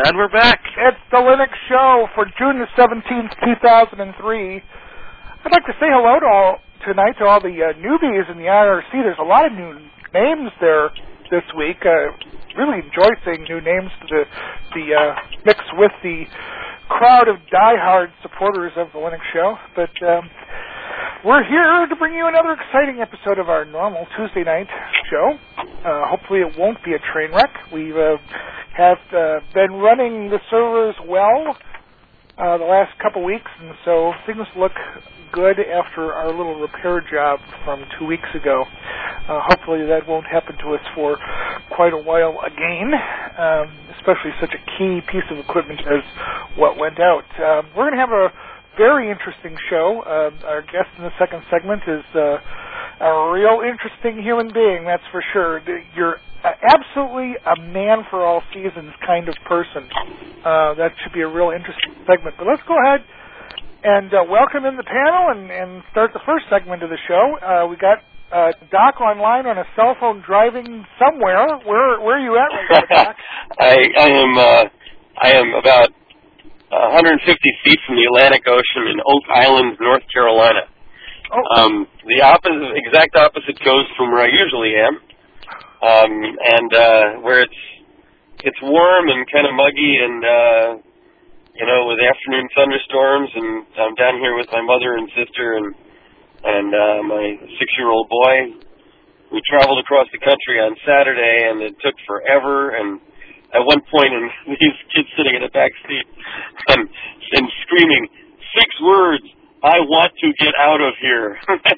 And we're back. It's the Linux Show for June the 17th, 2003. I'd like to say hello tonight to all the newbies in the IRC. There's a lot of new names there this week. Really enjoy seeing new names to the mix with the crowd of diehard supporters of the Linux Show. But we're here to bring you another exciting episode of our normal Tuesday night show. Hopefully it won't be a train wreck. We have been running the servers well the last couple weeks, and so things look good after our little repair job from 2 weeks ago. Hopefully that won't happen to us for quite a while again, especially such a key piece of equipment as what went out. We're going to have a very interesting show. Our guest in the second segment is a real interesting human being, that's for sure. You're absolutely a man for all seasons kind of person. That should be a real interesting segment. But let's go ahead and welcome in the panel and start the first segment of the show. We got Doc online on a cell phone driving somewhere. Where are you at right now, Doc? I am about 150 feet from the Atlantic Ocean in Oak Island, North Carolina. Oh. The exact opposite coast from where I usually am, and where it's warm and kind of muggy, and with afternoon thunderstorms. And I'm down here with my mother and sister and my 6-year-old boy. We traveled across the country on Saturday, and it took forever. And at one point, and these kids sitting in the back seat and screaming 6 words: "I want to get out of here."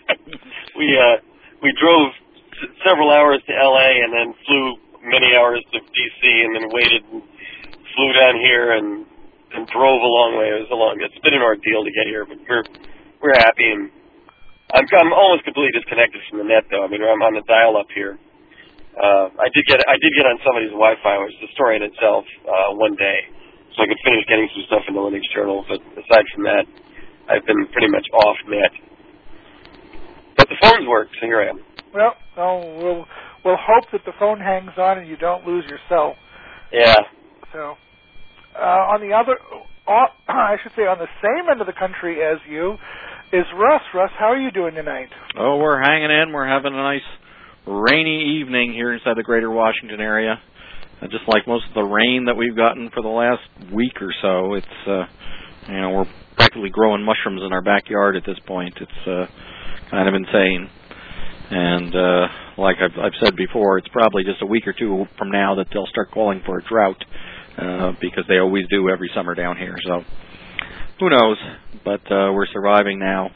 We drove several hours to L.A. and then flew many hours to D.C. and then waited and flew down here and drove a long way. It's been an ordeal to get here, but we're happy, and I'm almost completely disconnected from the net, though. I mean, I'm on the dial-up here. I did get on somebody's Wi-Fi, which is a story in itself, one day, so I could finish getting some stuff in the Linux Journal. But aside from that, I've been pretty much off net. But the phones work, so here I am. Well, we'll hope that the phone hangs on and you don't lose your cell. Yeah. So, on the other, I should say, on the same end of the country as you, is Russ. Russ, how are you doing tonight? Oh, we're hanging in. We're having a nice rainy evening here inside the greater Washington area. Just like most of the rain that we've gotten for the last week or so, it's, we're practically growing mushrooms in our backyard at this point. It's kind of insane. And like I've said before, it's probably just a week or two from now that they'll start calling for a drought, because they always do every summer down here. So who knows? But we're surviving now.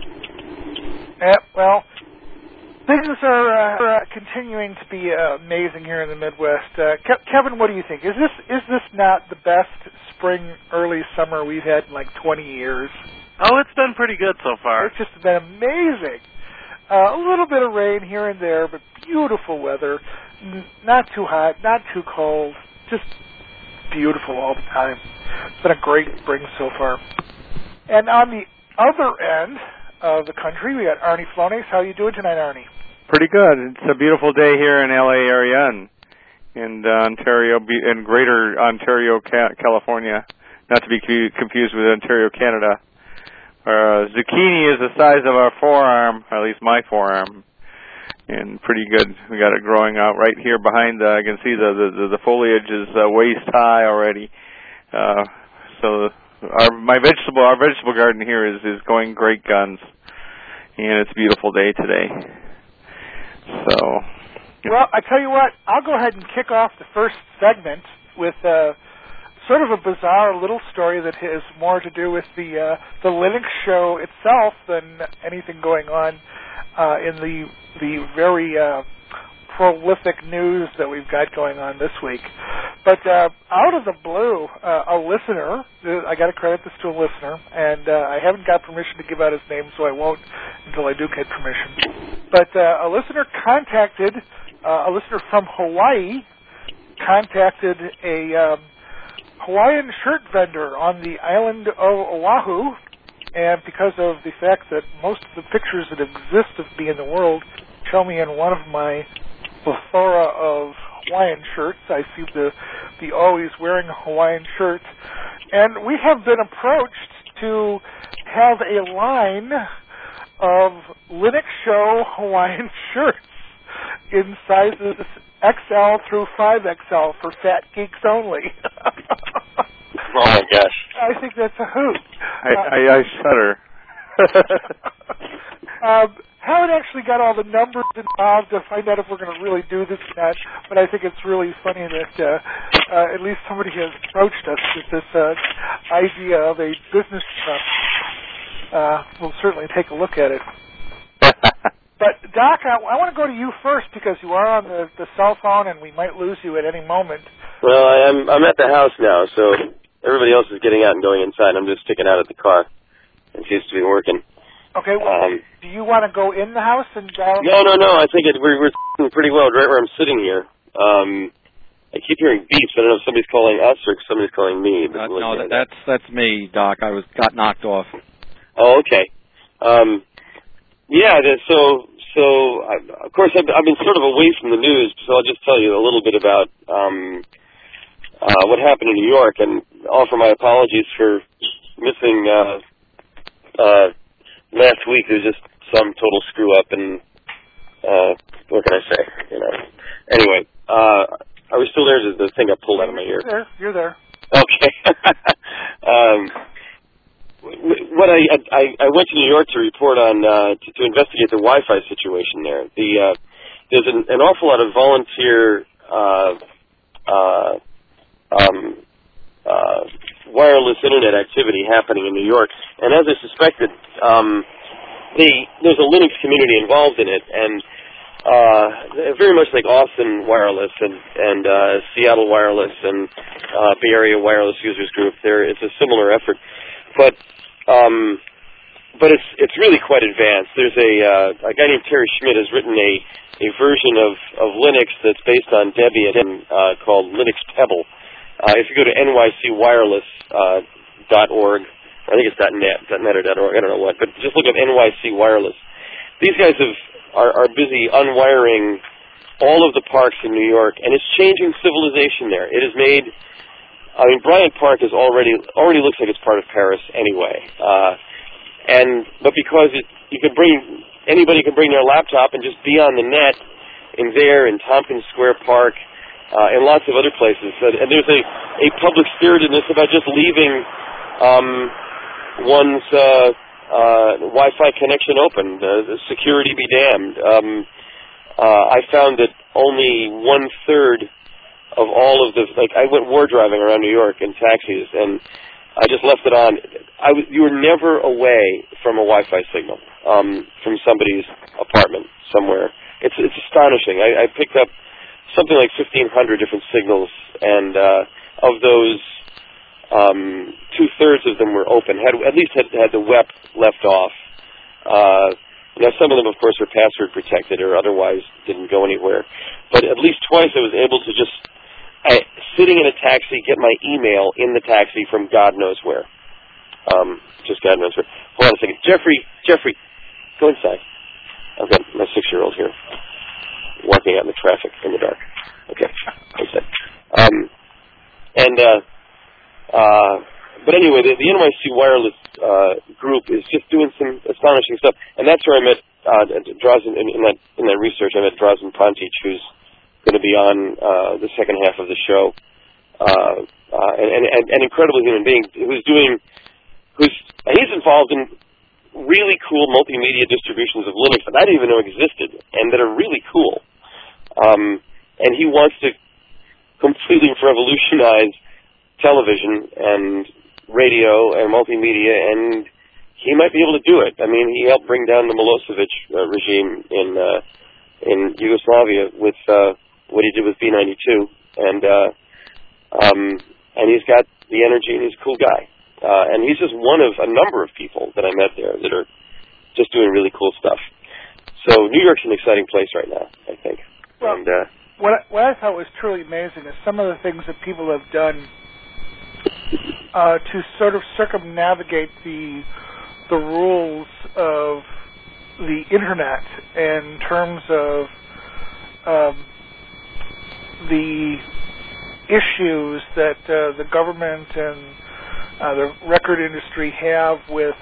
Well, things are continuing to be amazing here in the Midwest. Kevin, what do you think? Is this not the best spring, early summer we've had in like 20 years? Oh, it's been pretty good so far. It's just been amazing. A little bit of rain here and there, but beautiful weather. Not too hot, not too cold. Just beautiful all the time. It's been a great spring so far. And on the other end of the country, we got Arnie Flones. How are you doing tonight, Arnie? Pretty good. It's a beautiful day here in LA area and Ontario, in Greater Ontario, California. Not to be confused with Ontario, Canada. Zucchini is the size of our forearm, or at least my forearm, and pretty good. We got it growing out right here behind. I can see the foliage is waist high already. So our vegetable garden here is going great guns, and it's a beautiful day today. So, well, I tell you what, I'll go ahead and kick off the first segment with sort of a bizarre little story that has more to do with the Linux show itself than anything going on in the very prolific news that we've got going on this week. But out of the blue, a listener, I got to credit this to a listener, and I haven't got permission to give out his name, so I won't until I do get permission. But a listener from Hawaii contacted a Hawaiian shirt vendor on the island of Oahu, and because of the fact that most of the pictures that exist of me in the world show me in one of my plethora of Hawaiian shirts, I seem to the Always wearing a Hawaiian shirt. And we have been approached to have a line of Linux Show Hawaiian shirts in sizes XL through 5XL for fat geeks only. Oh my gosh! I think that's a hoot. I shudder. Haven't actually got all the numbers involved to find out if we're going to really do this or not, but I think it's really funny that at least somebody has approached us with this idea of a business truck. We'll certainly take a look at it. But, Doc, I want to go to you first because you are on the cell phone and we might lose you at any moment. Well, I'm at the house now, so everybody else is getting out and going inside. I'm just sticking out at the car. It seems to be working. Okay, well, do you want to go in the house and dial? No. I think we're doing pretty well right where I'm sitting here. I keep hearing beeps. I don't know if somebody's calling us or if somebody's calling me. No, that's me, Doc. I got knocked off. Oh, okay. Yeah. So of course I've been sort of away from the news, so I'll just tell you a little bit about what happened in New York and offer my apologies for missing last week. There was just some total screw up, and what can I say? Anyway, are we still there? The thing got pulled out of my ear. You're there. Okay. What I went to New York to report on to investigate the Wi-Fi situation there. There's an awful lot of volunteer wireless internet activity happening in New York, and as I suspected, there's a Linux community involved in it, and very much like Austin Wireless and Seattle Wireless and Bay Area Wireless Users Group. It's a similar effort, but it's really quite advanced. There's a guy named Terry Schmidt has written a version of Linux that's based on Debian called Linux Pebble. If you go to nycwireless.org, I think it's .net or .org, I don't know what, but just look up NYC Wireless. These guys are busy unwiring all of the parks in New York, and it's changing civilization there. It has made, Bryant Park is already looks like it's part of Paris anyway. But because anybody can bring their laptop and just be on the net in Tompkins Square Park, and lots of other places. And there's a public spiritedness about just leaving one's Wi-Fi connection open. The security be damned. I found that only 1/3 of all of I went war driving around New York in taxis, and I just left it on. You were never away from a Wi-Fi signal from somebody's apartment somewhere. It's astonishing. I picked up something like 1,500 different signals, and of those, 2/3 of them were open. At least had the WEP left off. Now, some of them, of course, are password protected or otherwise didn't go anywhere. But at least twice I was able to just, sitting in a taxi, get my email in the taxi from God knows where. Just God knows where. Hold on a second. Jeffrey, go inside. I've got my 6-year-old here, walking out in the traffic in the dark. Okay, inside. But anyway, the NYC Wireless group is just doing some astonishing stuff, and that's where I met Drazen in that research. I met Drazen Pontic, who's going to be on the second half of the show, an incredible human being he's involved in really cool multimedia distributions of Linux that I didn't even know existed, and that are really cool. And he wants to completely revolutionize television and radio and multimedia, and he might be able to do it. I mean, he helped bring down the Milosevic regime in Yugoslavia with what he did with B-92, and he's got the energy, and he's a cool guy. And he's just one of a number of people that I met there that are just doing really cool stuff. So New York's an exciting place right now, I think. Well, and, what I thought was truly amazing is some of the things that people have done to sort of circumnavigate the rules of the Internet in terms of the issues that the government and the record industry have with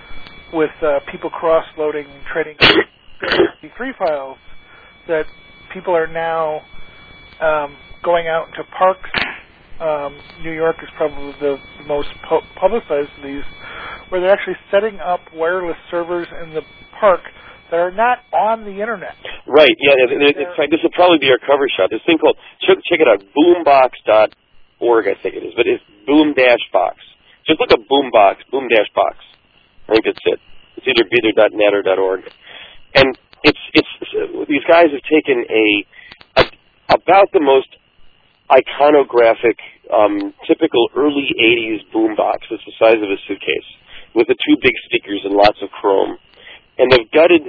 people cross-loading and trading MP3 files, that people are now going out into parks. New York is probably the most publicized of these, where they're actually setting up wireless servers in the park that are not on the internet. Right, yeah. In fact, this will probably be our cover shot. This thing called, check it out, boombox.org, I think it is, but it's boom-box. Just look up boombox, boom-box. I think that's it. It's either .net or .org. And it's these guys have taken about the most iconographic, typical early 80s boombox. It's the size of a suitcase, with the two big speakers and lots of chrome. And they've gutted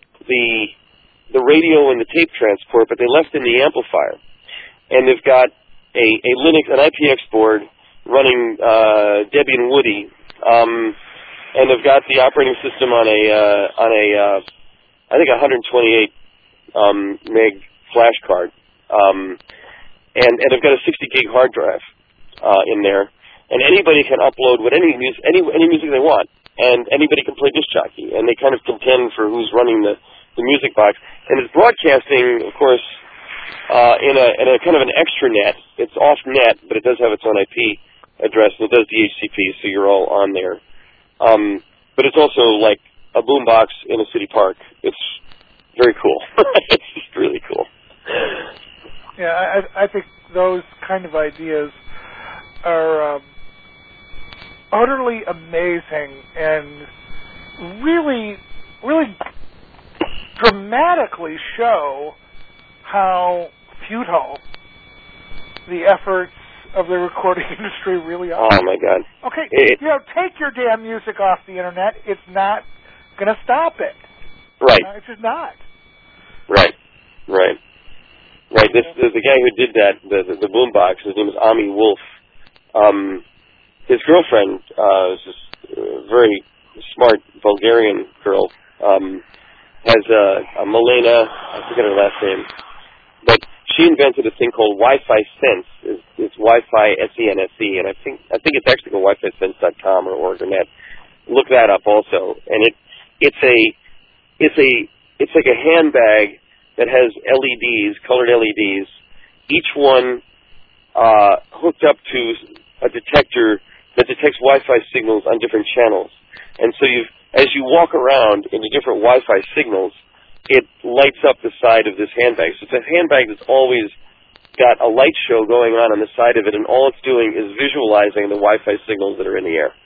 the radio and the tape transport, but they left in the amplifier. And they've got a Linux, an IPX board running Debian Woody, and they've got the operating system on a I think 128 meg flash card, and they've got a 60 gig hard drive in there, and anybody can upload any music they want. And anybody can play disc jockey, and they kind of contend for who's running the music box. And it's broadcasting, of course, in a kind of an extranet. It's off net, but it does have its own IP address, and it does DHCP, so you're all on there. But it's also like a boombox in a city park. It's very cool. It's just really cool. Yeah, I think those kind of ideas are utterly amazing and really, really dramatically show how futile the efforts of the recording industry really are. Oh, my God. Okay, take your damn music off the internet. It's not going to stop it. Right. It's just not. Right. The guy who did that, the boombox, his name is Ami Wolf. His girlfriend is this very smart Bulgarian girl. Has a Milena, I forget her last name, but she invented a thing called Wi-Fi Sense. It's Wi-Fi SENSE, and I think it's actually called WiFiSense.com or org or net. Look that up also, and it's like a handbag that has LEDs, colored LEDs, each one hooked up to a detector that detects Wi-Fi signals on different channels. And so as you walk around in the different Wi-Fi signals, it lights up the side of this handbag. So it's a handbag that's always got a light show going on the side of it, and all it's doing is visualizing the Wi-Fi signals that are in the air.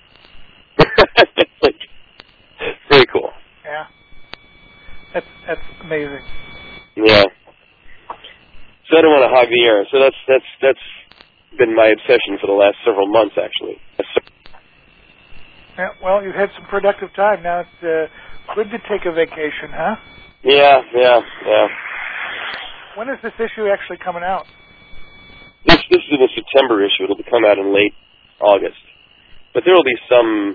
It's very cool. Yeah. That's amazing. Yeah. So I don't want to hog the air. So that's been my obsession for the last several months, actually. Yeah, well, you've had some productive time. Now it's good to take a vacation, huh? Yeah. When is this issue actually coming out? This is in the September issue. It'll come out in late August. But there will be some.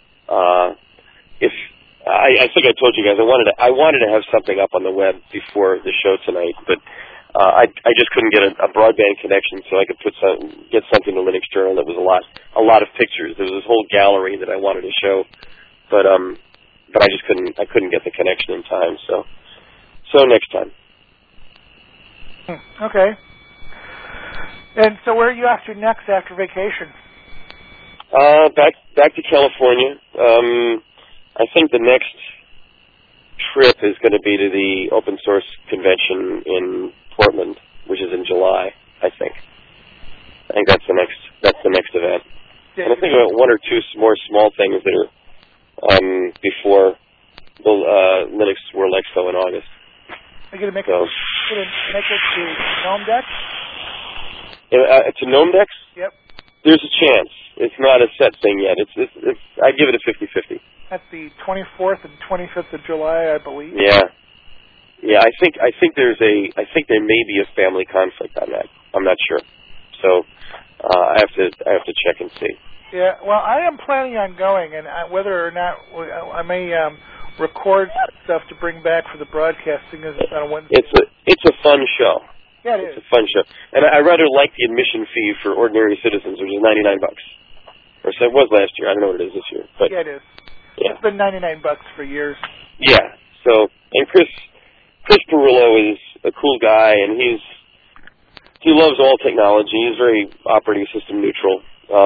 I think I told you guys I wanted to have something up on the web before the show tonight, but I just couldn't get a broadband connection, so I could get something to Linux Journal that was a lot of pictures. There was this whole gallery that I wanted to show, but I just couldn't get the connection in time. So next time. Okay. And so where are you after next after vacation? Back to California. I think the next trip is going to be to the open source convention in Portland, which is in July, I think. I think that's the next event. Yeah, and I think about one or two more small things that are before the Linux World Expo in August. Are you going to make it to GNOME Dex? To GNOME Dex? Yep. There's a chance. It's not a set thing yet. It's I'd give it a 50-50. That's the 24th and 25th of July, I believe. Yeah. I think there may be a family conflict on that. I'm not sure. So I have to check and see. Yeah. Well, I am planning on going, and whether or not I may record stuff to bring back for the broadcasting on Wednesday. It's a fun show. Yeah, it is. It's a fun show. And I rather like the admission fee for ordinary citizens, which is $99. Or so it was last year. I don't know what it is this year. But yeah, it is. Yeah. It's been $99 for years. Yeah. So, and Chris Pirillo is a cool guy, and he loves all technology. He's very operating system neutral.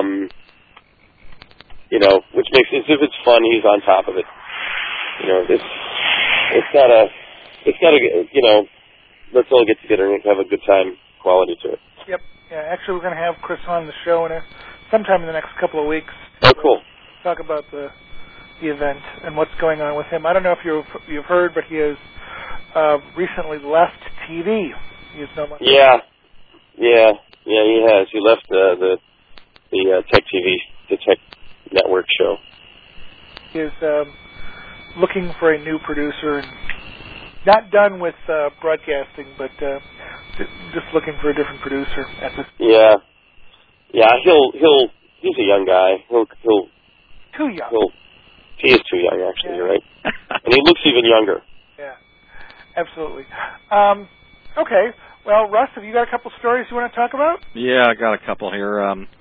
You know, which makes it, if it's fun, he's on top of it. You know, it's got a, you know, let's all get together and have a good time quality to it. Yep. Yeah. Actually, we're going to have Chris on the show sometime in the next couple of weeks. Oh, cool. Talk about the event and what's going on with him. I don't know if you've heard, but he has recently left TV. He is no longer. Yeah, he has. He left the Tech TV, the Tech Network show. He is looking for a new producer, and not done with broadcasting, but just looking for a different producer at this. Yeah. He's a young guy. He'll too young. He is too young, actually. Yeah. You're right, and he looks even younger. Yeah, absolutely. Okay. Well, Russ, have you got a couple stories you want to talk about? Yeah, I got a couple here.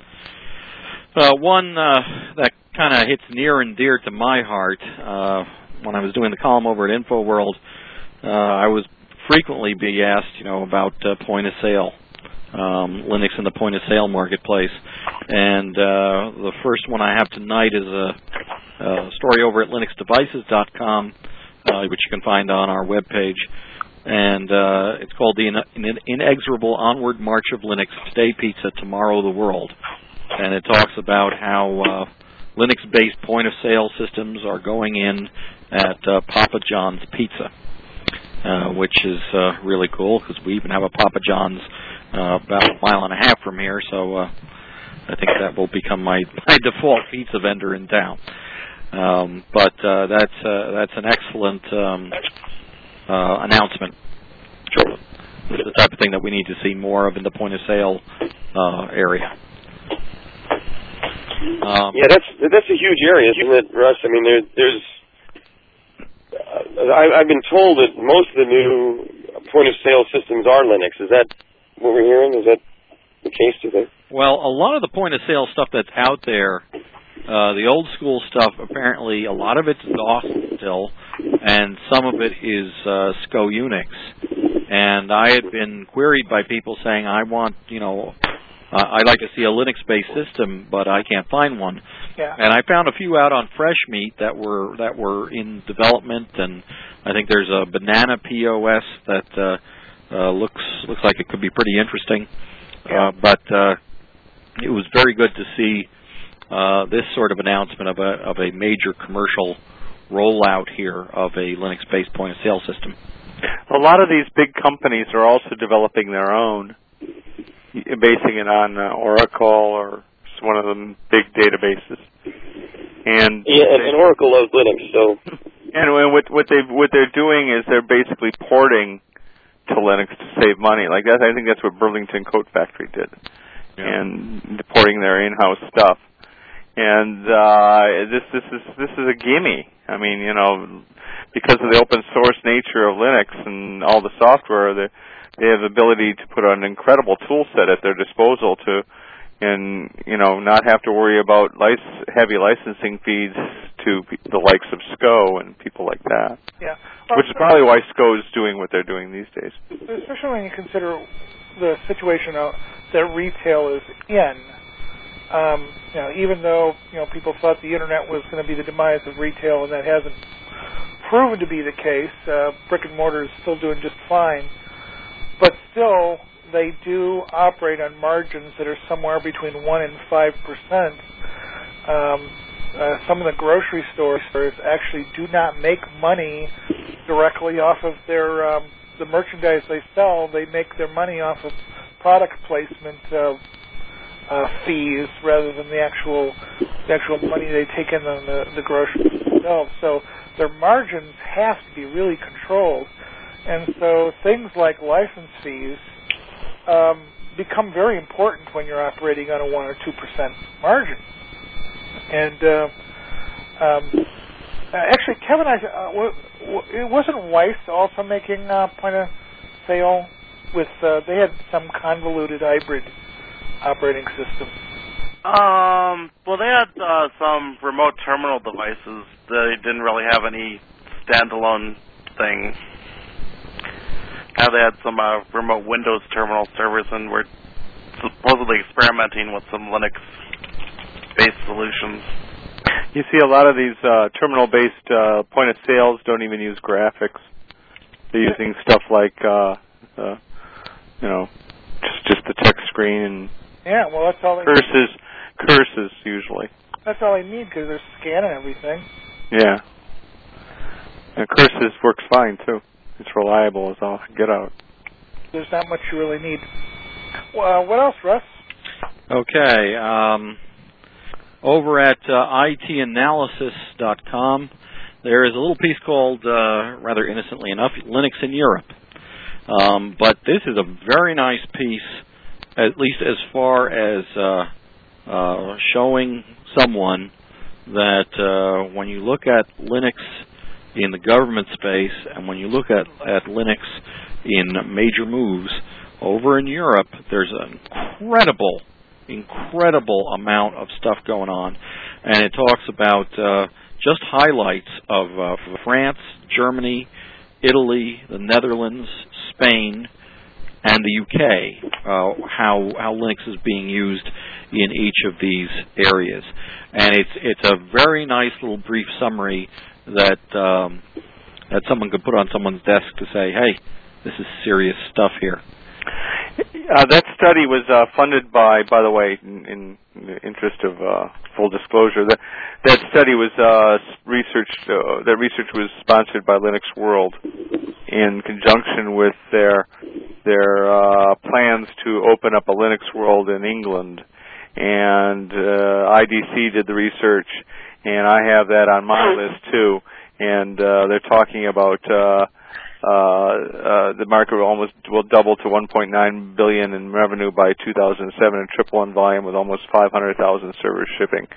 One that kind of hits near and dear to my heart. When I was doing the column over at InfoWorld, I was frequently being asked, about point of sale, Linux in the point of sale marketplace. And the first one I have tonight is a story over at linuxdevices.com, which you can find on our webpage. And it's called The Inexorable Onward March of Linux, Today Pizza, Tomorrow the World. And it talks about how Linux-based point-of-sale systems are going in at Papa John's Pizza, which is really cool because we even have a Papa John's about a mile and a half from here, so I think that will become my default pizza vendor in town. But that's an excellent announcement. Sure. It's the type of thing that we need to see more of in the point-of-sale area. Yeah, that's a huge area, isn't it, Russ? I mean, there's. I've been told that most of the new point-of-sale systems are Linux. Is that what we're hearing? Is that the case, do you think? Well, a lot of the point-of-sale stuff that's out there, the old-school stuff, apparently a lot of it's DOS still, and some of it is SCO Unix. And I had been queried by people saying, I want, I'd like to see a Linux-based system, but I can't find one. Yeah. And I found a few out on Fresh Meat that were in development, and I think there's a Banana POS that looks like it could be pretty interesting. Yeah. But it was very good to see this sort of announcement of a major commercial rollout here of a Linux-based point-of-sale system. A lot of these big companies are also developing their own, basing it on Oracle or one of the big databases. And Oracle loves Linux, so. And what they're doing is they're basically porting to Linux to save money. Like that, I think that's what Burlington Coat Factory did, and porting their in-house stuff. And this is a gimme. I mean, because of the open source nature of Linux and all the software, they have the ability to put an incredible tool set at their disposal and not have to worry about heavy licensing fees to the likes of SCO and people like that. Yeah. Which is probably why SCO is doing what they're doing these days. Especially when you consider the situation that retail is in. Even though people thought the internet was going to be the demise of retail, and that hasn't proven to be the case. Brick and mortar is still doing just fine, but still they do operate on margins that are somewhere between 1% and 5%. Some of the grocery stores actually do not make money directly off of their the merchandise they sell. They make their money off of product placement fees rather than the actual money they take in on the groceries themselves. So their margins have to be really controlled, and so things like license fees become very important when you're operating on a 1 or 2% margin. And actually, Kevin, it wasn't Weiss also making point of sale with? They had some convoluted hybrid operating system. Well, they had some remote terminal devices. They didn't really have any standalone thing. Now they had some remote Windows terminal servers, and were supposedly experimenting with some Linux-based solutions. You see a lot of these terminal-based point of sales don't even use graphics. They're using stuff like, just the text screen and yeah. Well, that's all. Curses usually. That's all I need because they're scanning everything. Yeah. And curses works fine too. It's reliable as all get out. There's not much you really need. What else, Russ? Okay. Over at itanalysis.com, there is a little piece called, rather innocently enough, Linux in Europe. But this is a very nice piece, at least as far as showing someone that when you look at Linux in the government space and when you look at Linux in major moves, over in Europe, there's an incredible amount of stuff going on. And it talks about just highlights of France, Germany, Italy, the Netherlands, Spain, and the UK, how Linux is being used in each of these areas. And it's a very nice little brief summary that someone could put on someone's desk to say, hey, this is serious stuff here. That study was funded by the way, in the interest of full disclosure, that study was researched. That research was sponsored by Linux World in conjunction with their plans to open up a Linux World in England, and IDC did the research, and I have that on my list too. And they're talking about the market will double to $1.9 billion in revenue by 2007 and triple in volume with almost 500,000 servers shipping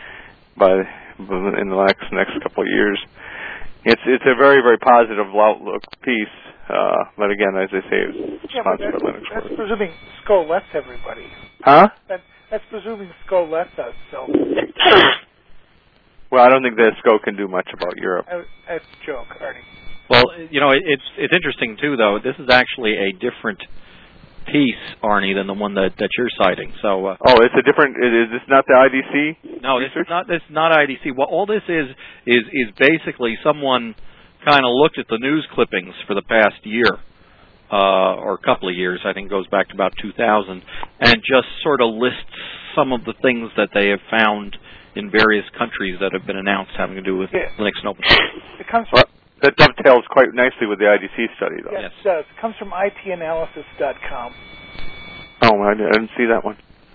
in the next couple of years. It's a very, very positive outlook piece, but again, as I say, it's sponsored by Linux. That's presuming SCO lets everybody. Huh? That's presuming SCO lets us. So. Well, I don't think that SCO can do much about Europe. That's a joke, Arnie. Well, it's interesting too, though. This is actually a different piece, Arnie, than the one that you're citing. So. It's a different. Is this not the IDC? No, this is not. This is not IDC. Well, all this is basically someone kind of looked at the news clippings for the past year, or a couple of years. I think it goes back to about 2000, and just sort of lists some of the things that they have found in various countries that have been announced having to do with Linux and open source. It comes from. That dovetails quite nicely with the IDC study, though. Yes, it does. It comes from itanalysis.com. Oh, I didn't see that one.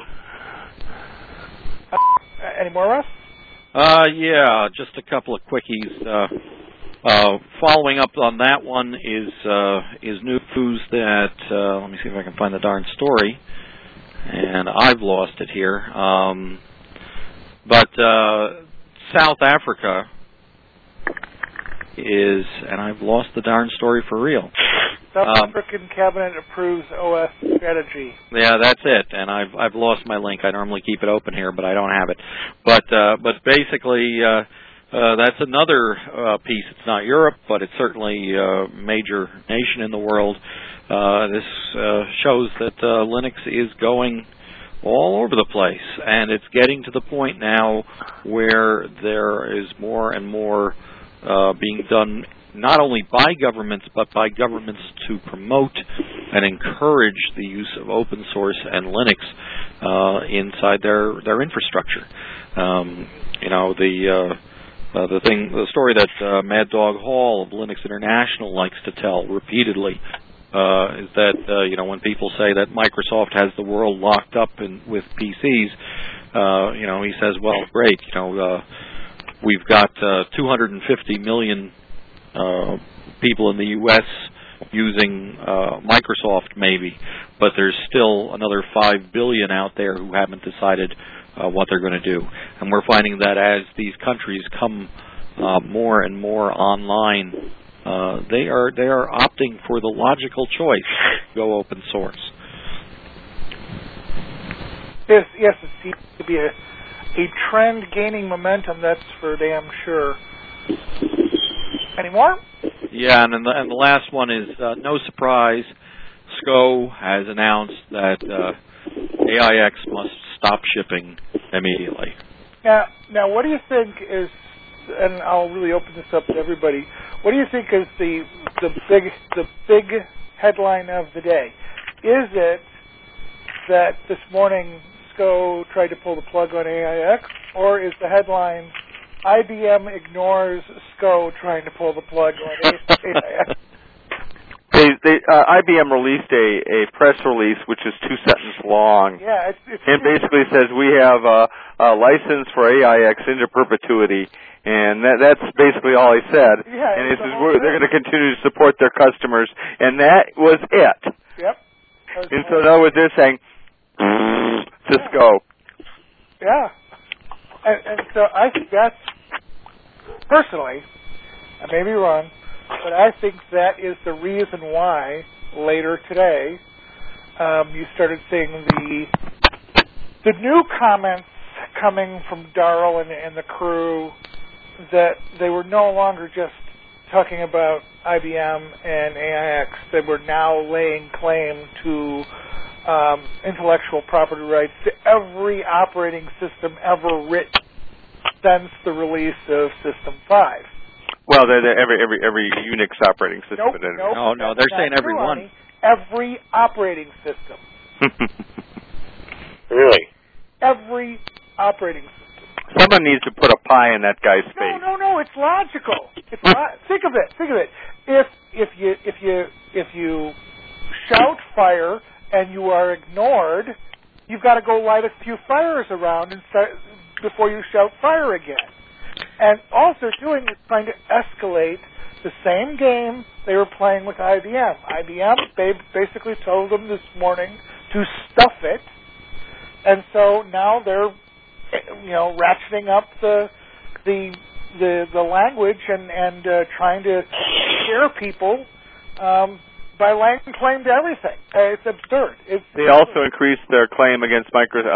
Any more, Russ? Yeah, just a couple of quickies. Following up on that one is news that, let me see if I can find the darn story, and I've lost it here. But South Africa is, and I've lost the darn story for real. South African cabinet approves OS strategy. Yeah, that's it. And I've lost my link. I normally keep it open here, but I don't have it. But basically, that's another piece. It's not Europe, but it's certainly a major nation in the world. This shows that Linux is going all over the place, and it's getting to the point now where there is more and more being done not only by governments, but by governments to promote and encourage the use of open source and Linux inside their infrastructure. The story that Mad Dog Hall of Linux International likes to tell repeatedly is that when people say that Microsoft has the world locked up with PCs, he says, well, great, we've got 250 million people in the U.S. using Microsoft, maybe, but there's still another 5 billion out there who haven't decided what they're going to do. And we're finding that as these countries come more and more online, they are opting for the logical choice go open source. Yes, it seems to be a trend gaining momentum, that's for damn sure. Any more? Yeah, and the last one is, no surprise, SCO has announced that AIX must stop shipping immediately. Now, what do you think is, and I'll really open this up to everybody, what do you think is the big headline of the day? Is it that this morning SCO tried to pull the plug on AIX, or is the headline IBM ignores SCO trying to pull the plug on AIX? IBM released a press release which is 2 sentences long. Yeah, it basically says we have a license for AIX into perpetuity, and that's basically all he said. Yeah, and he says they're going to continue to support their customers, and that was it. Yep. And so in other words, they're saying to SCO. Yeah, and so I think that's, personally, I may be wrong, but I think that is the reason why later today you started seeing the new comments coming from Darrell and the crew that they were no longer just talking about IBM and AIX. They were now laying claim to intellectual property rights to every operating system ever written since the release of System 5. Well, every Unix operating system. Nope. No, they're saying every one. Every operating system. Really? Every operating system. Someone needs to put a pie in that guy's face. No. It's logical. Think of it. If you shout fire and you are ignored, you've got to go light a few fires around and before you shout fire again. And all they're doing is trying to escalate the same game they were playing with IBM. IBM basically told them this morning to stuff it, and so now they're ratcheting up the language and trying to scare people by laying claim to everything. It's absurd. They also increased their claim against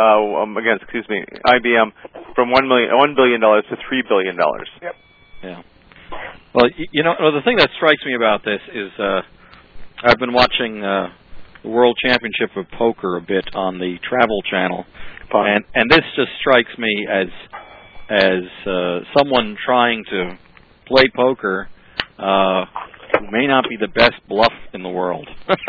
IBM from $1 billion to $3 billion. Yep. Yeah. Well, the thing that strikes me about this is I've been watching the World Championship of Poker a bit on the Travel Channel, and this just strikes me as someone trying to play poker who may not be the best bluff in the world.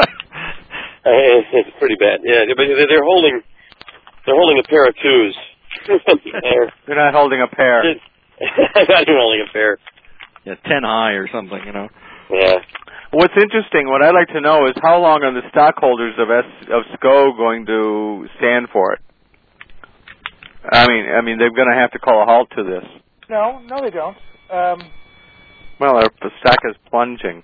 It's pretty bad. Yeah, but they're holding a pair of twos. They're not holding a pair. They're not holding a pair. Yeah, 10 high or something, Yeah. What's interesting, what I'd like to know is how long are the stockholders of SCO going to stand for it? I mean, they're going to have to call a halt to this. No, they don't. Well, the stock is plunging.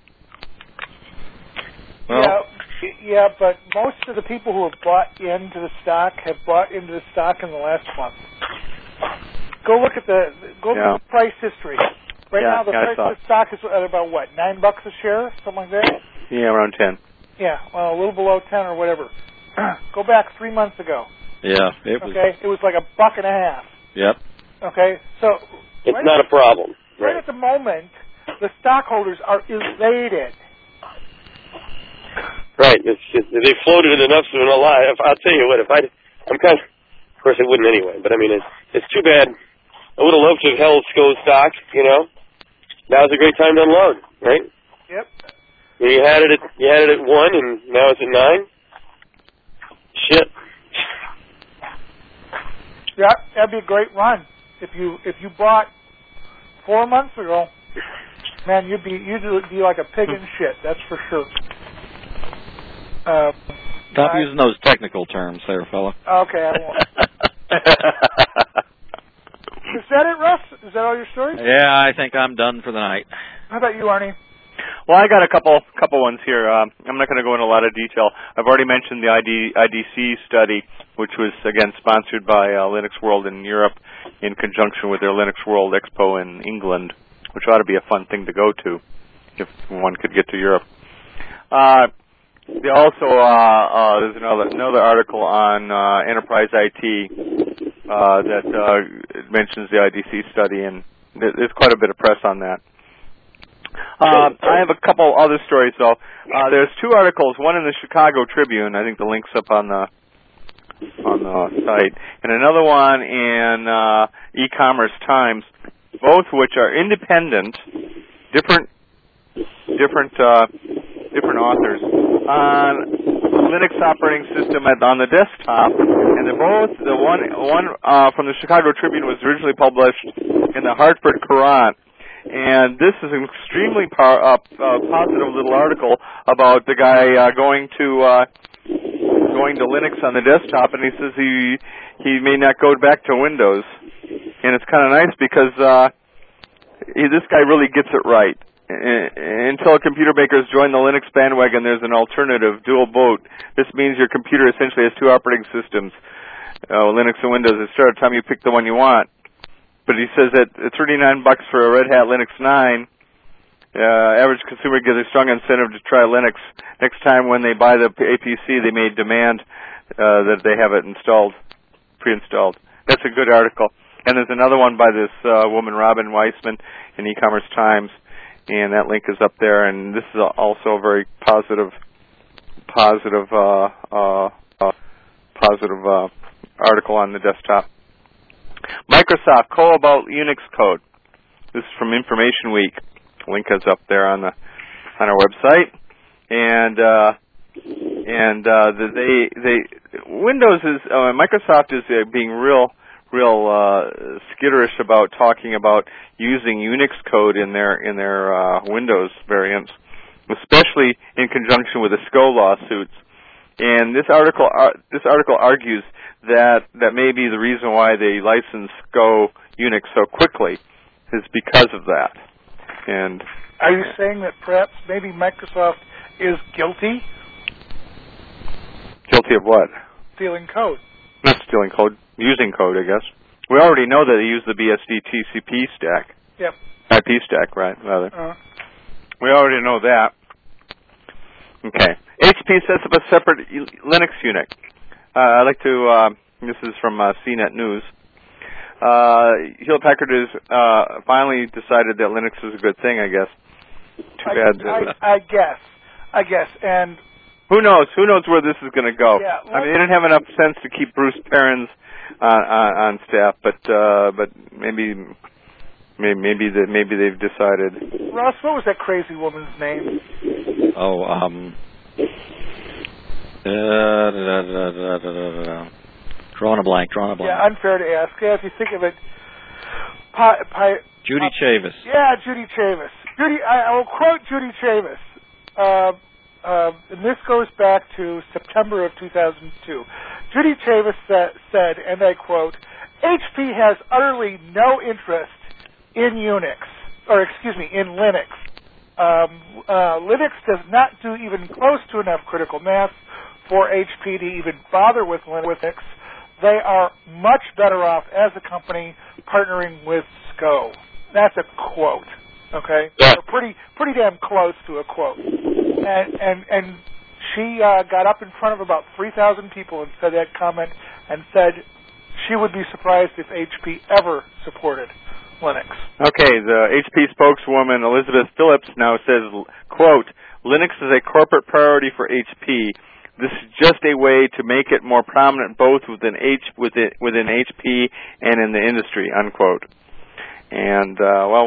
Well, yeah, but most of the people who have bought into the stock have bought into the stock in the last month. Go look at the price history. Right now, the price of the stock is at about what, $9 a share, something like that. Yeah, around 10. Yeah, well, a little below 10 or whatever. Go back 3 months ago. Yeah, it was. Okay, it was like $1.50. Yep. Okay, so it's not a problem. Right at the moment, the stockholders are elated. Right. They floated it enough so I'll tell you what. I'm kind of course I wouldn't anyway. But I mean, it's too bad. I would have loved to have held SCO stock. Now's a great time to unload, right? Yep. You had it at 1, and now it's at 9. Shit. Yeah, that'd be a great run. If you bought 4 months ago, man, you'd be like a pig in shit. That's for sure. Stop using those technical terms, there, fella. Okay, I won't. Is that it, Russ? Is that all your stories? Yeah, I think I'm done for the night. How about you, Arnie? Well, I got a couple ones here. I'm not going to go into a lot of detail. I've already mentioned the IDC study, which was, again, sponsored by Linux World in Europe in conjunction with their Linux World Expo in England, which ought to be a fun thing to go to if one could get to Europe. They also there's another article on enterprise IT that mentions the IDC study, and there's quite a bit of press on that. I have a couple other stories, though. There's two articles, one in the Chicago Tribune, I think the link's up on the site, and another one in E-Commerce Times, both which are independent, different authors on Linux operating system on the desktop, and they're both the one from the Chicago Tribune was originally published in the Hartford Courant. And this is an extremely positive little article about the guy going to Linux on the desktop, and he says he may not go back to Windows. And it's kind of nice because this guy really gets it right. Until computer makers join the Linux bandwagon, there's an alternative, dual boot. This means your computer essentially has two operating systems, Linux and Windows. It's the time you pick the one you want. But he says that at $39 for a Red Hat Linux 9, average consumer gets a strong incentive to try Linux. Next time when they buy the APC, they may demand that they have it pre-installed. That's a good article. And there's another one by this woman, Robin Weissman, in E-Commerce Times, and that link is up there. And this is also a very positive article on the desktop. Microsoft Cobalt Unix code. This is from Information Week. Link is up there on our website. And Windows is Microsoft is being real skitterish about talking about using Unix code in their Windows variants, especially in conjunction with the SCO lawsuits. And this article argues that may be the reason why they license Go Unix so quickly is because of that. And are you saying that perhaps maybe Microsoft is guilty? Guilty of what? Stealing code. Not stealing code, using code, I guess. We already know that they use the BSD TCP stack. Yep. IP stack, right, rather. We already know that. Okay. HP sets up a separate Linux unit. I'd like to, this is from CNET News. Hewlett-Packard has finally decided that Linux is a good thing, I guess. Too bad. I guess. And who knows where this is going to go. Yeah, I mean, they didn't have enough sense to keep Bruce Perens on staff, but maybe they've decided. Ross, what was that crazy woman's name? Drawing a blank. Yeah, unfair to ask. Yeah, if you think of it, Judy Chavis. Yeah, Judy Chavis. I will quote Judy Chavis. And this goes back to September of 2002. Judy Chavis said, and I quote, HP has utterly no interest in in Linux. Linux does not do even close to enough critical mass for HP to even bother with Linux. They are much better off as a company partnering with SCO. That's a quote. Okay, yeah. So pretty damn close to a quote. And she got up in front of about 3,000 people and said that comment and said she would be surprised if HP ever supported Linux. Okay, the HP spokeswoman Elizabeth Phillips now says, quote, Linux is a corporate priority for HP. This is just a way to make it more prominent both within HP and in the industry, unquote. And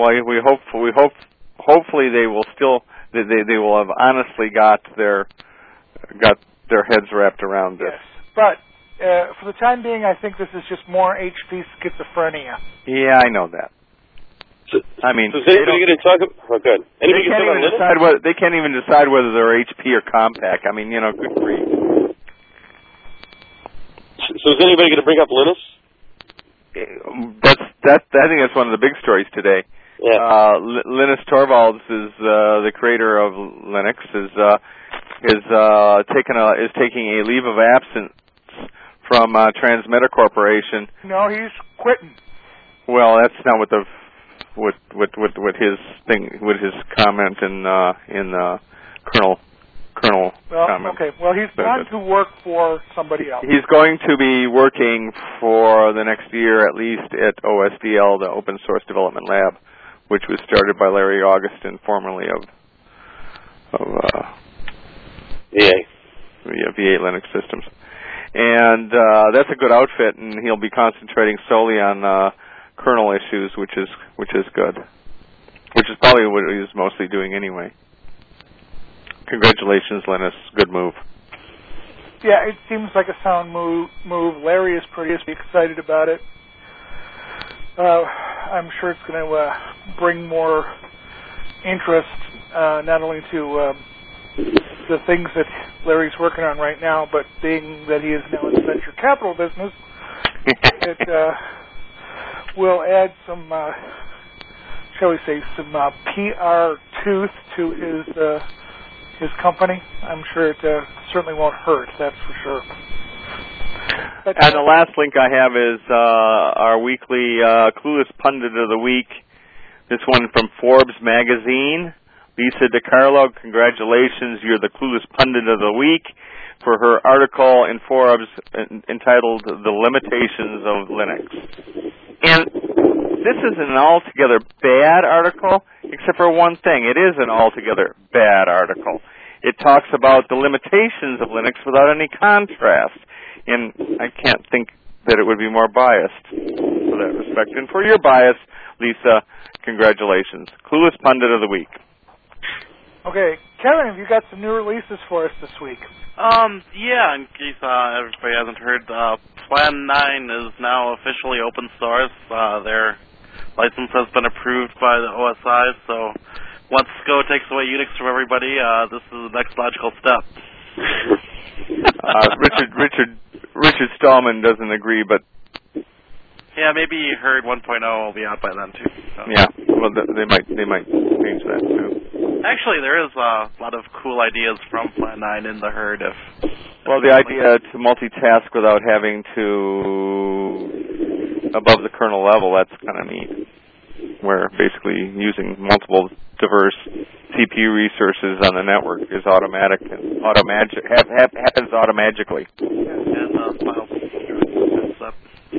hopefully they will still they will have honestly got their heads wrapped around this. Yes, but for the time being, I think this is just more HP schizophrenia. Yeah, I know that. I mean, so is anybody going to talk about? Oh, good. They can't even decide whether they're HP or Compaq. I mean, good grief. So is anybody going to bring up Linux? I think that's one of the big stories today. Yeah. Linus Torvalds is the creator of Linux. Is taking a leave of absence from Transmeta Corporation. No, he's quitting. Well, that's not what his comment in Colonel Colonel Well, comment. okay. Well, he's gone to work for somebody else. He's going to be working for the next year at least at OSDL, the Open Source Development Lab, which was started by Larry Augustin, formerly of V8 Linux Systems. And that's a good outfit, and he'll be concentrating solely on kernel issues, which is good. Which is probably what he's mostly doing anyway. Congratulations, Linus. Good move. Yeah, it seems like a sound move. Larry is pretty excited about it. I'm sure it's going to bring more interest, not only to the things that Larry's working on right now, but being that he is now in the venture capital business, it will add some, shall we say, some PR tooth to his company. I'm sure it certainly won't hurt, that's for sure. But, and the last link I have is our weekly Clueless Pundit of the Week. This one from Forbes magazine. Lisa DiCarlo, congratulations. You're the Clueless Pundit of the Week for her article in Forbes entitled The Limitations of Linux. And this isn't an altogether bad article, except for one thing. It is an altogether bad article. It talks about the limitations of Linux without any contrast. And I can't think that it would be more biased for that respect. And for your bias, Lisa, congratulations. Clueless Pundit of the Week. Okay, Kevin, have you got some new releases for us this week? Yeah, in case everybody hasn't heard, Plan 9 is now officially open source. Their license has been approved by the OSI, so once SCO takes away Unix from everybody, this is the next logical step. Richard Stallman doesn't agree, but yeah, maybe Herd 1.0 will be out by then too. So. Yeah, well, they might change that too. Actually, there is a lot of cool ideas from Plan 9 in the Herd. Well, the idea to multitask without having to above the kernel level, that's kind of neat. Where basically using multiple diverse CPU resources on the network is automatic and happens automagically. And file stuff.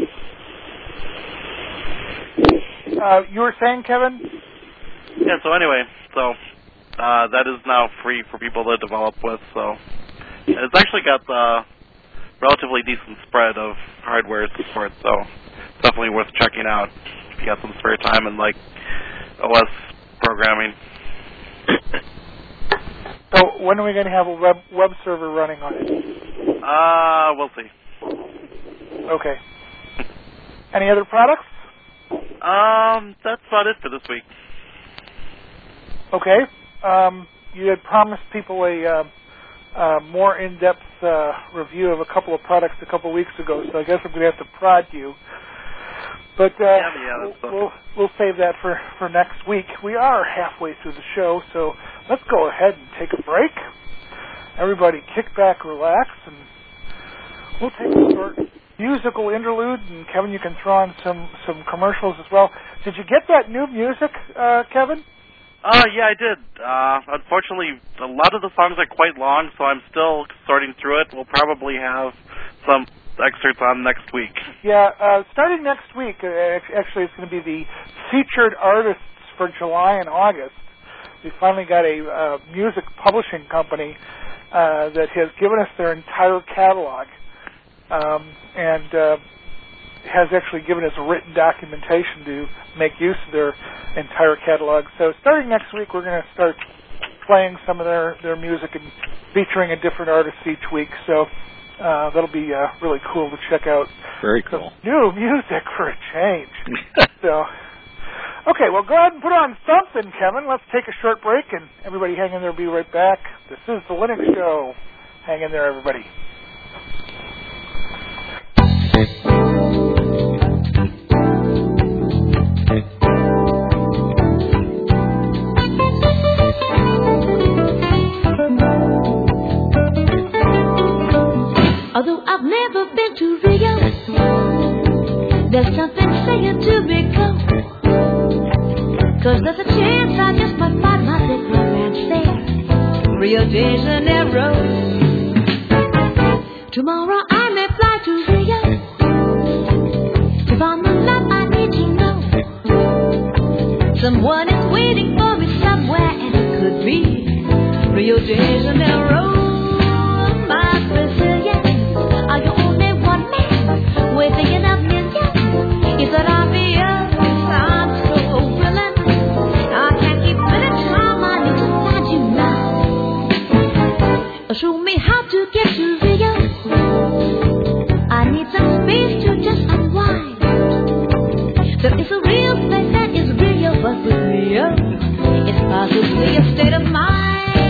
You were saying, Kevin? Yeah, so anyway, that is now free for people to develop with, so it's actually got the relatively decent spread of hardware support, so it's definitely worth checking out if you got some spare time and like OS programming. So when are we going to have a web server running on it? We'll see. Okay. Any other products? That's about it for this week. Okay. You had promised people a more in-depth review of a couple of products a couple of weeks ago, so I guess I'm going to have to prod you. But we'll save that for next week. We are halfway through the show, so let's go ahead and take a break. Everybody kick back, relax, and we'll take a short musical interlude, and Kevin, you can throw on some commercials as well. Did you get that new music, Kevin? Yeah, I did. Unfortunately, a lot of the songs are quite long, so I'm still sorting through it. We'll probably have some excerpts on next week. Yeah, starting next week, actually it's going to be the featured artists for July and August. We finally got a music publishing company that has given us their entire catalog and has actually given us written documentation to make use of their entire catalog. So starting next week, we're going to start playing some of their music and featuring a different artist each week. So that'll be really cool to check out. Very cool. New music for a change. So, okay, well, go ahead and put on something, Kevin. Let's take a short break, and everybody hang in there. We'll be right back. This is the Linux Show. Hang in there, everybody. Although I've never been to Rio, there's something saying to me go. 'Cause there's a chance I just might find myself romance there. Rio de Janeiro. Tomorrow I may fly to Rio to find the love I need to know. Someone is waiting for me somewhere, and it could be Rio de Janeiro. My Brazilian, are you only one man with enough million? Is it obvious I'm so brilliant? I can't keep spending time, I need to find you now. Show me how to get to Rio. I need some space to just unwind. There is a real place that is Rio, but with Rio, it's possibly a state of mind.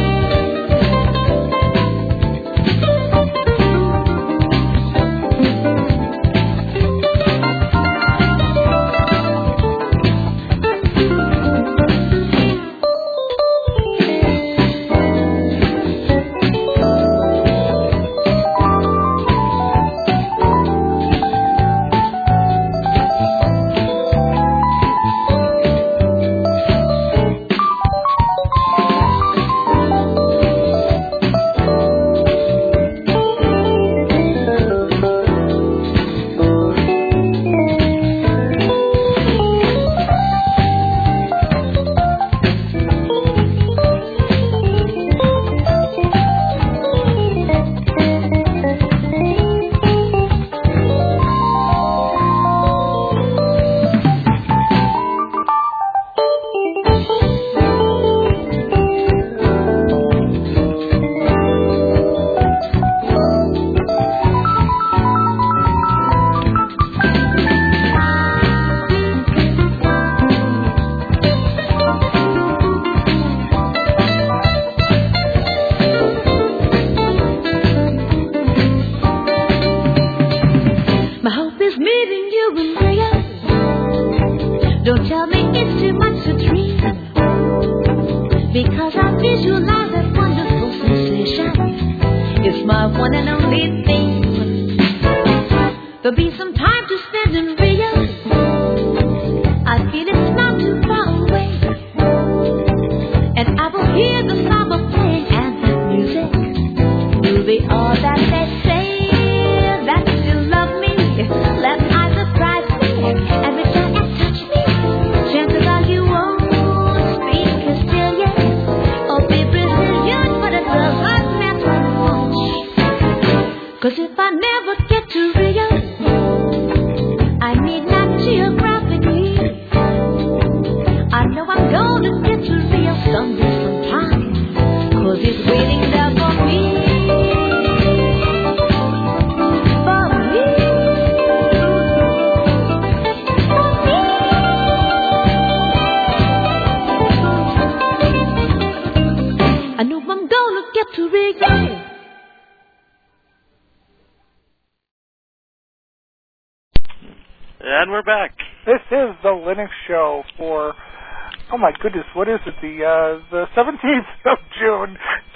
And we're back. This is the Linux Show for, oh my goodness, what is it? The 17th of June,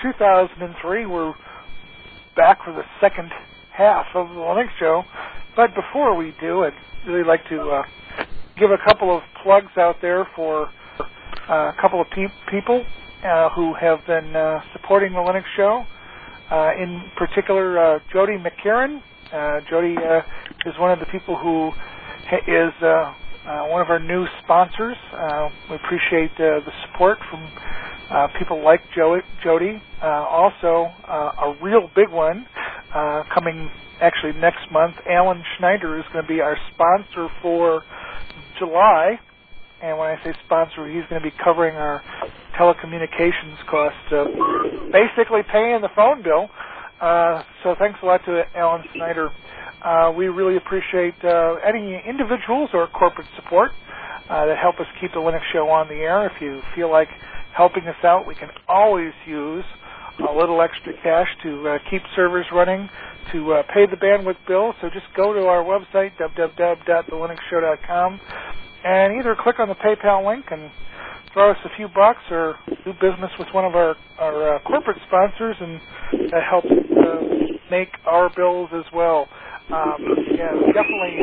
2003. We're back for the second half of the Linux Show. But before we do, I'd really like to give a couple of plugs out there for a couple of people who have been supporting the Linux Show. In particular, Jody McCarran. Jody is one of the people who is one of our new sponsors. We appreciate the support from people like Jody. Also, a real big one coming actually next month. Alan Schneider is going to be our sponsor for July. And when I say sponsor, he's going to be covering our telecommunications costs, basically paying the phone bill. So thanks a lot to Alan Schneider. We really appreciate any individuals or corporate support that help us keep the Linux Show on the air. If you feel like helping us out, we can always use a little extra cash to keep servers running, to pay the bandwidth bill. So just go to our website, www.thelinuxshow.com, and either click on the PayPal link and throw us a few bucks, or do business with one of our corporate sponsors, and that helps make our bills as well. Yeah, definitely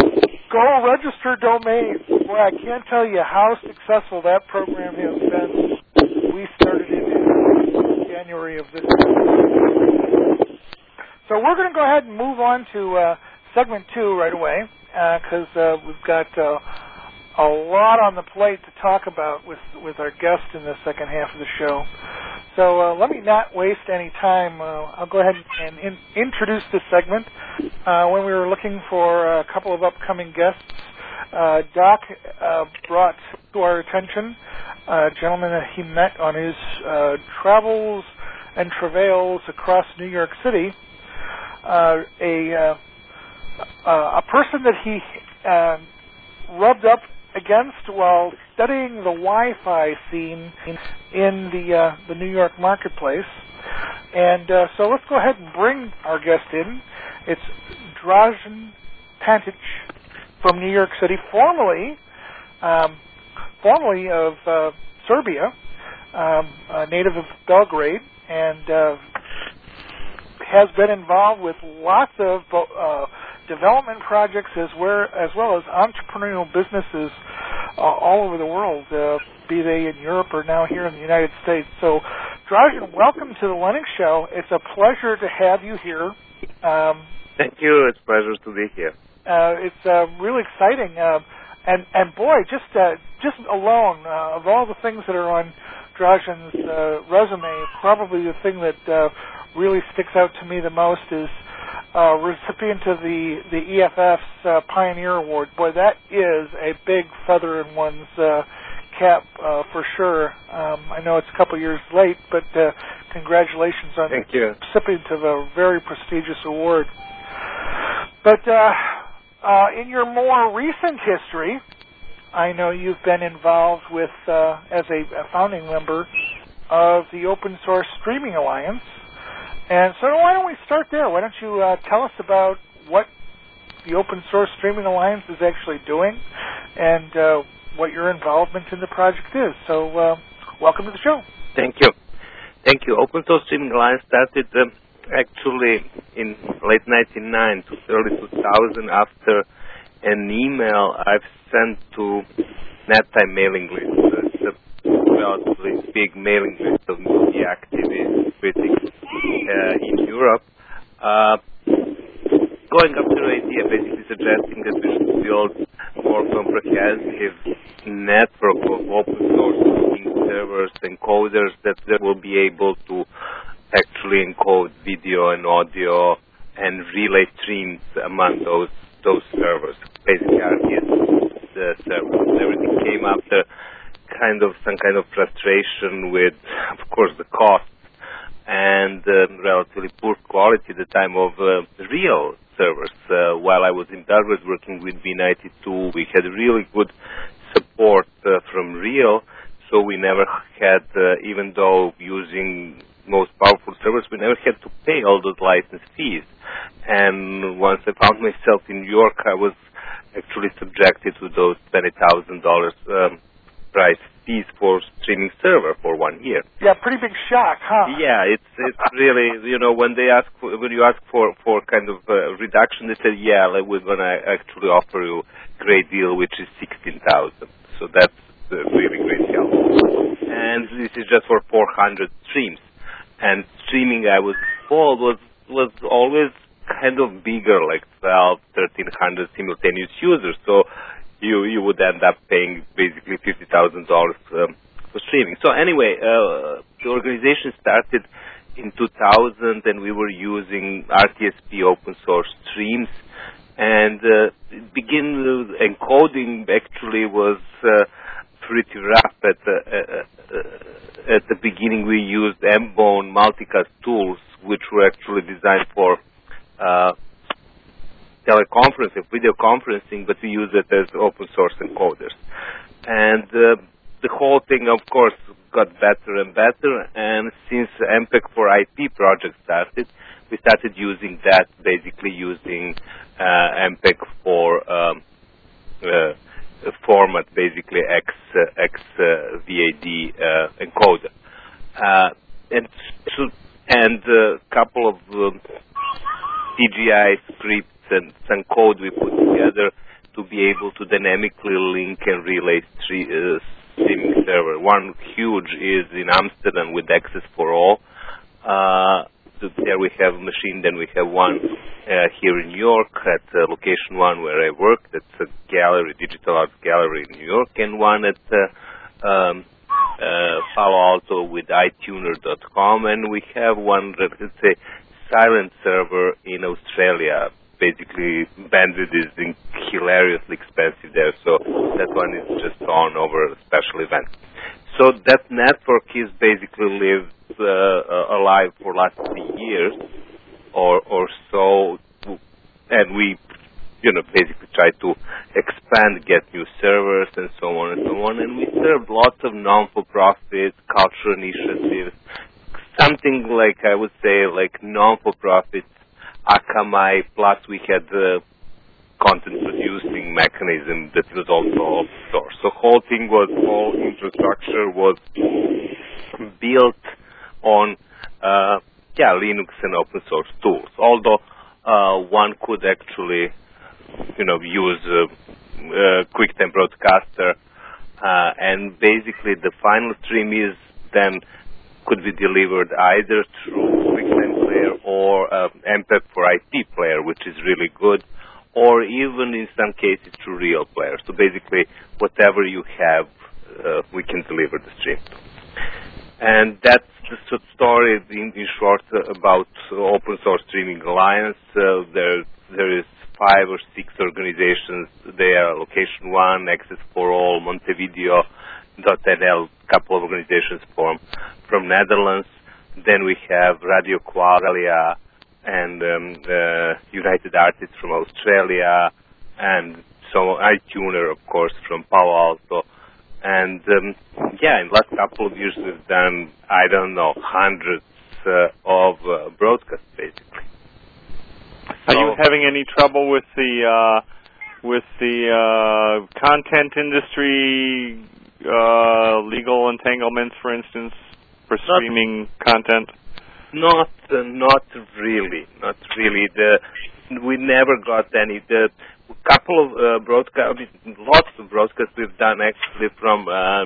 go register domains. Boy, I can't tell you how successful that program has been. We started it in January of this year. So we're going to go ahead and move on to segment 2 right away, because we've got a lot on the plate to talk about with our guest in the second half of the show. So let me not waste any time. I'll go ahead and introduce this segment. When we were looking for a couple of upcoming guests, Doc brought to our attention a gentleman that he met on his travels and travails across New York City, a person that he rubbed up against while studying the Wi-Fi scene in the New York marketplace. And so let's go ahead and bring our guest in. It's Dražen Pantić from New York City, formerly of Serbia, a native of Belgrade, and has been involved with lots of development projects as well as entrepreneurial businesses all over the world, be they in Europe or now here in the United States. So, Dražen, welcome to the Lennox Show. It's a pleasure to have you here. Thank you. It's a pleasure to be here. It's really exciting. And boy, just alone, of all the things that are on Dražen's resume, probably the thing that really sticks out to me the most is recipient of the EFF's Pioneer Award. Boy, that is a big feather in one's cap for sure. I know it's a couple years late, but congratulations on Thank you. recipient of a very prestigious award. But in your more recent history, I know you've been involved with, as a founding member of the Open Source Streaming Alliance. And so why don't we start there? Why don't you tell us about what the Open Source Streaming Alliance is actually doing and what your involvement in the project is. So welcome to the show. Thank you. Thank you. Open Source Streaming Alliance started actually in late 1999 to early 2000 after an email I've sent to NetTime mailing list. It's a relatively big mailing list of media activists, critics in Europe. Going up to the idea, basically suggesting that we should build more comprehensive network of open source servers and encoders that will be able to actually encode video and audio and relay streams among those servers, basically RTS servers. Everything came after some kind of frustration with, of course, the cost and relatively poor quality at the time of real servers. While I was in Belgrade working with V92, we had really good support from real, so we never had, even though using most powerful servers, we never had to pay all those license fees. And once I found myself in New York, I was actually subjected to those $20,000 price fees for streaming server for 1 year. Yeah, pretty big shock, huh? Yeah, it's really, when you ask for kind of reduction, they said, yeah, we're gonna actually offer you a great deal, which is $16,000. So that's a really great help. And this is just for 400 streams. And streaming, I was told, was always kind of bigger, like 1,300 simultaneous users. So you would end up paying basically $50,000 for streaming. So anyway, the organization started in 2000, and we were using RTSP open source streams. And begin encoding actually was pretty rough. At the beginning, we used Mbone multicast tools, which were actually designed for teleconferencing, video conferencing, but we use it as open source encoders. And the whole thing, of course, got better and better. And since MPEG for IP project started, we started using that, basically using MPEG for format, basically XVAD encoder. And a couple of CGI scripts and some code we put together to be able to dynamically link and relay streaming server. One huge is in Amsterdam with Access for All. there we have a machine. Then we have one here in New York at location 1 where I work. That's a gallery, digital art gallery in New York, and one at Palo Alto with iTuner.com, and we have one, let's say, silent server in Australia. Basically, bandwidth is hilariously expensive there, so that one is just on over a special event. So that network is basically lived alive for last 3 years or so, and we, basically try to expand, get new servers, and so on and so on. And we serve lots of non-for-profit cultural initiatives, something like, I would say, like non-for-profit Akamai, plus we had the content producing mechanism that was also open source. So whole infrastructure was built on Linux and open source tools. Although one could actually use QuickTime Broadcaster, and basically the final stream is then could be delivered either through QuickTime Player or MPEG for IP player, which is really good, or even in some cases through Real Player. So basically, whatever you have, we can deliver the stream. And that's the story in short about Open Source Streaming Alliance. There is 5 or 6 organizations. They are Location 1, Access for All, Montevideo.nl, couple of organizations from Netherlands. Then we have Radio Qualia and United Artists from Australia, and so iTuner, of course, from Palo Alto. And in the last couple of years we've done, hundreds of broadcasts, basically. Are you having any trouble with the content industry legal entanglements, for instance, for streaming content? Not really. We never got any. Couple of lots of broadcasts we've done actually from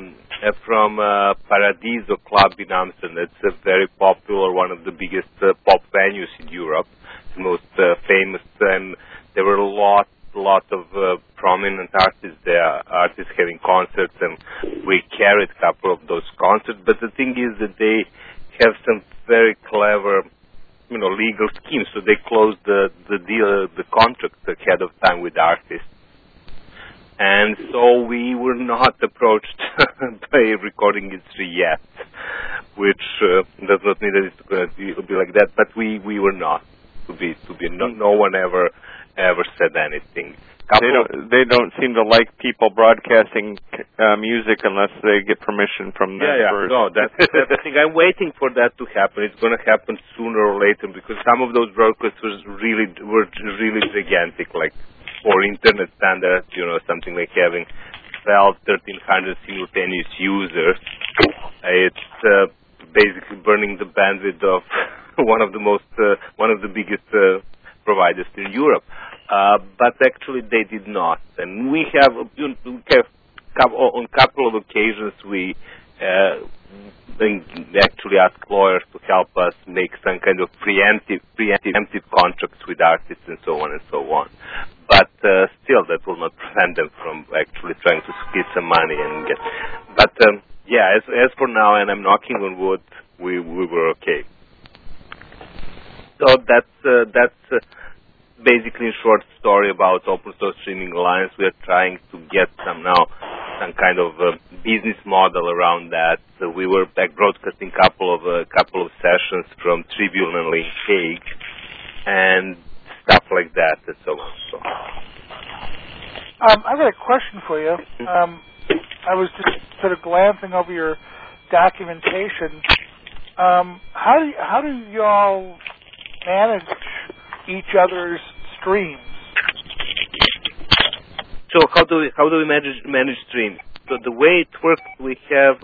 Paradiso Club in Amsterdam. It's a very popular, one of the biggest pop venues in Europe, the most famous, and there were a lot of prominent artists there, artists having concerts, and we carried a couple of those concerts. But the thing is that they have some very clever legal schemes, so they closed the deal, the contract ahead of time with artists. And so we were not approached by a recording industry yet, which does not mean that it's going to be like that, but we were not. No one ever said anything. They don't seem to like people broadcasting music unless they get permission from them first. No, that's the thing. I'm waiting for that to happen. It's going to happen sooner or later, because some of those broadcasts were really gigantic, like for internet standards, something like having 1,300 simultaneous users. It's basically burning the bandwidth of one of the biggest providers in Europe. But actually they did not. And we have on a couple of occasions we actually ask lawyers to help us make some kind of preemptive contracts with artists and so on and so on. But still, that will not prevent them from actually trying to get some money and get. But as for now, and I'm knocking on wood, we were okay. So that's basically a short story about Open Source Streaming Alliance. We are trying to get some kind of business model around that. So we were broadcasting couple of sessions from Tribune and Link Hague and stuff like that and so on. So. I've got a question for you. I was just sort of glancing over your documentation. How do y'all manage each other's streams? So how do we manage streams? So the way it works, we have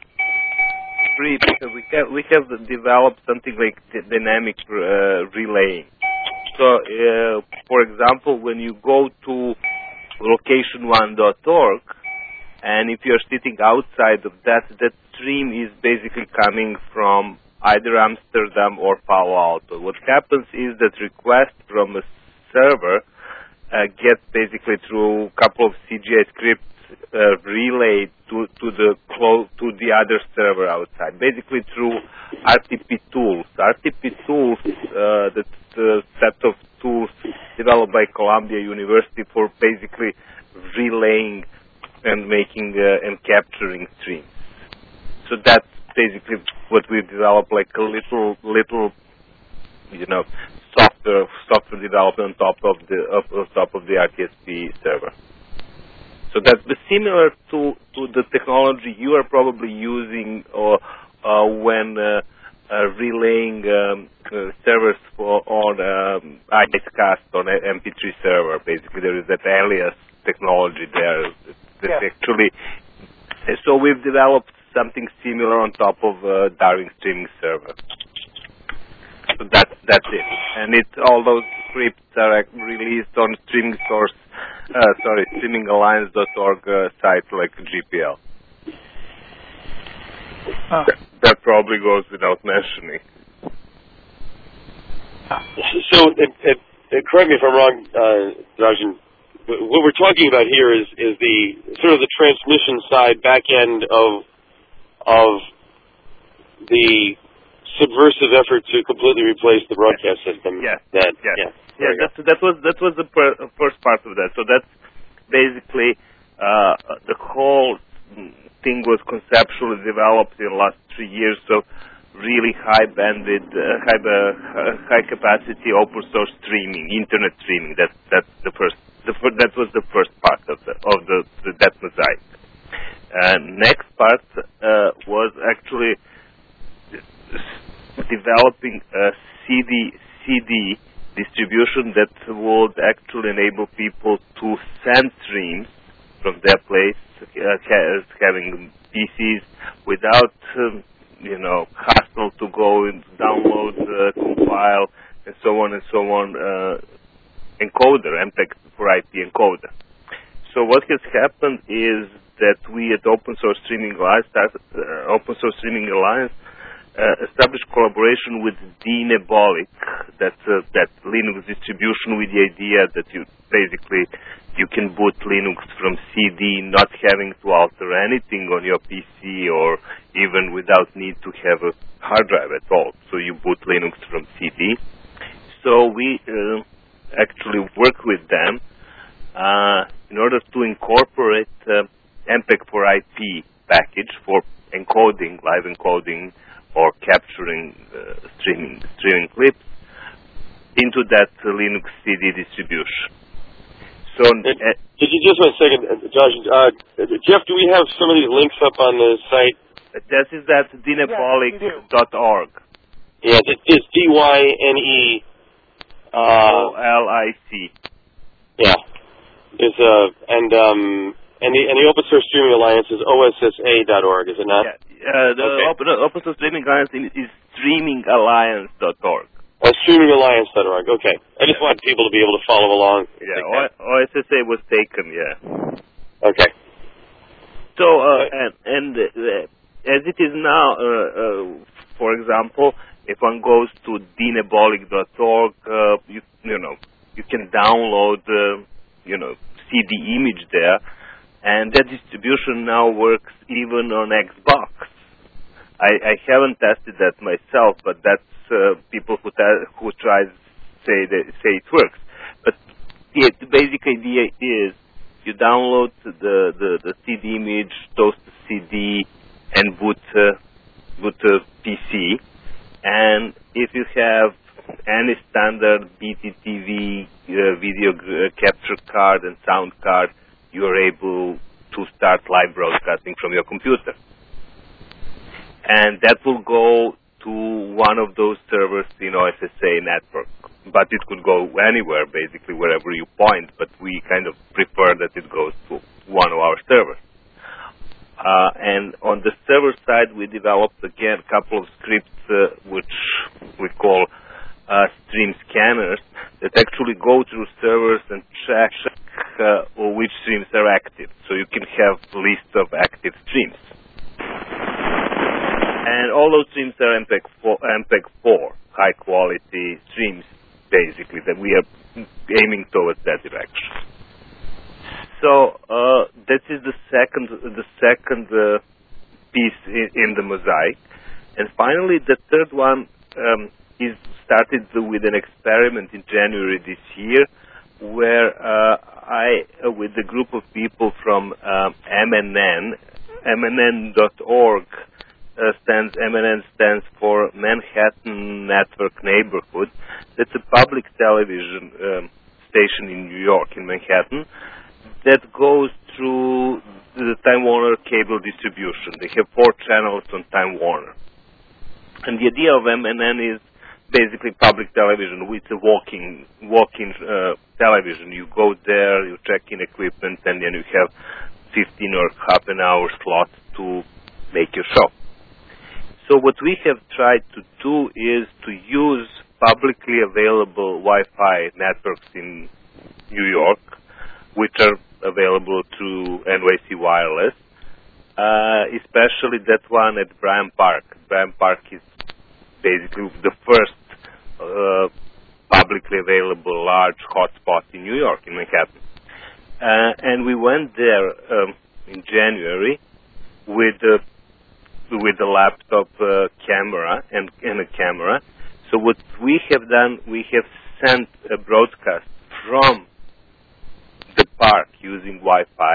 we have developed something like dynamic relaying. So, for example, when you go to location1.org, and if you're sitting outside of that stream is basically coming from either Amsterdam or Palo Alto. What happens is that request from a server gets basically through a couple of CGI scripts relayed to the other server outside, basically through RTP tools. RTP tools, that's a set of tools developed by Columbia University for basically relaying and making and capturing streams. So that's basically what we developed, like a little software development on top of the RTSP server. So that's similar to the technology you are probably using when relaying servers on IceCast on an MP3 server. Basically, there is that alias technology there. That actually, so we've developed something similar on top of Darwin streaming server. So that's it. And all those scripts are released on streamingalliance.org site like GPL. That probably goes without mentioning. So, correct me if I'm wrong, Rajan. What we're talking about here is the sort of the transmission side back end of the subversive effort to completely replace the broadcast system. Yes. That was the first part of that. So that's basically the whole thing was conceptually developed in the last 3 years. So really high bandwidth, high capacity open source streaming, internet streaming. That's the first. That was the first part of that mosaic. Next part was actually developing a CD distribution that would actually enable people to send streams from their place, having PCs without hassle to go and download, compile, and so on, encoder, MPEG for IP encoder. So what has happened is that we at Open Source Streaming Alliance established collaboration with Dnebolic, that Linux distribution, with the idea that you can boot Linux from CD, not having to alter anything on your PC, or even without need to have a hard drive at all. So you boot Linux from CD. So we actually work with them in order to incorporate MPEG for IP package for encoding, live encoding, or capturing streaming clips into that Linux CD distribution. So, did you just one second, Josh? Jeff, do we have some of these links up on the site? This is at dnebolic.org. Yeah, it's DYNE. OLIC. Yeah. And the Open Source Streaming Alliance is OSSA.org, is it not? Yeah. The Open Source Streaming Alliance is streamingalliance.org. Streamingalliance.org. Okay. I just wanted people to be able to follow along. Yeah. OSSA was taken. Yeah. Okay. So and as it is now, for example, if one goes to dnebolic.org, you can download CD image there, and that distribution now works even on Xbox. I haven't tested that myself, but that's people who try say it works. But the basic idea is you download the CD image, toast the CD, and boot a PC. And if you have any standard BTTV video capture card and sound card, you are able to start live broadcasting from your computer. And that will go to one of those servers in OSSA network. But it could go anywhere, basically, wherever you point, but we kind of prefer that it goes to one of our servers. And on the server side, we developed, again, a couple of scripts which we call stream scanners that actually go through servers and check which streams are active. So you can have a list of active streams. And all those streams are MPEG-4, high-quality streams, basically, that we are aiming towards that direction. So that is the second piece in the mosaic. And finally, the third one is started with an experiment in January this year, where I, with a group of people from MNN.org, MNN stands for Manhattan Network Neighborhood. That's a public television station in New York, in Manhattan, that goes through the Time Warner cable distribution. They have 4 channels on Time Warner. And the idea of MNN is basically public television with a walking television. You go there, you check in equipment, and then you have 15 or half an hour slots to make your show. So what we have tried to do is to use publicly available Wi-Fi networks in New York, which are available through NYC Wireless, especially that one at Bryant Park. Bryant Park is basically the first publicly available large hotspot in New York, in Manhattan. And we went there in January with a laptop camera and a camera. So what we have done, we have sent a broadcast from the park using Wi-Fi,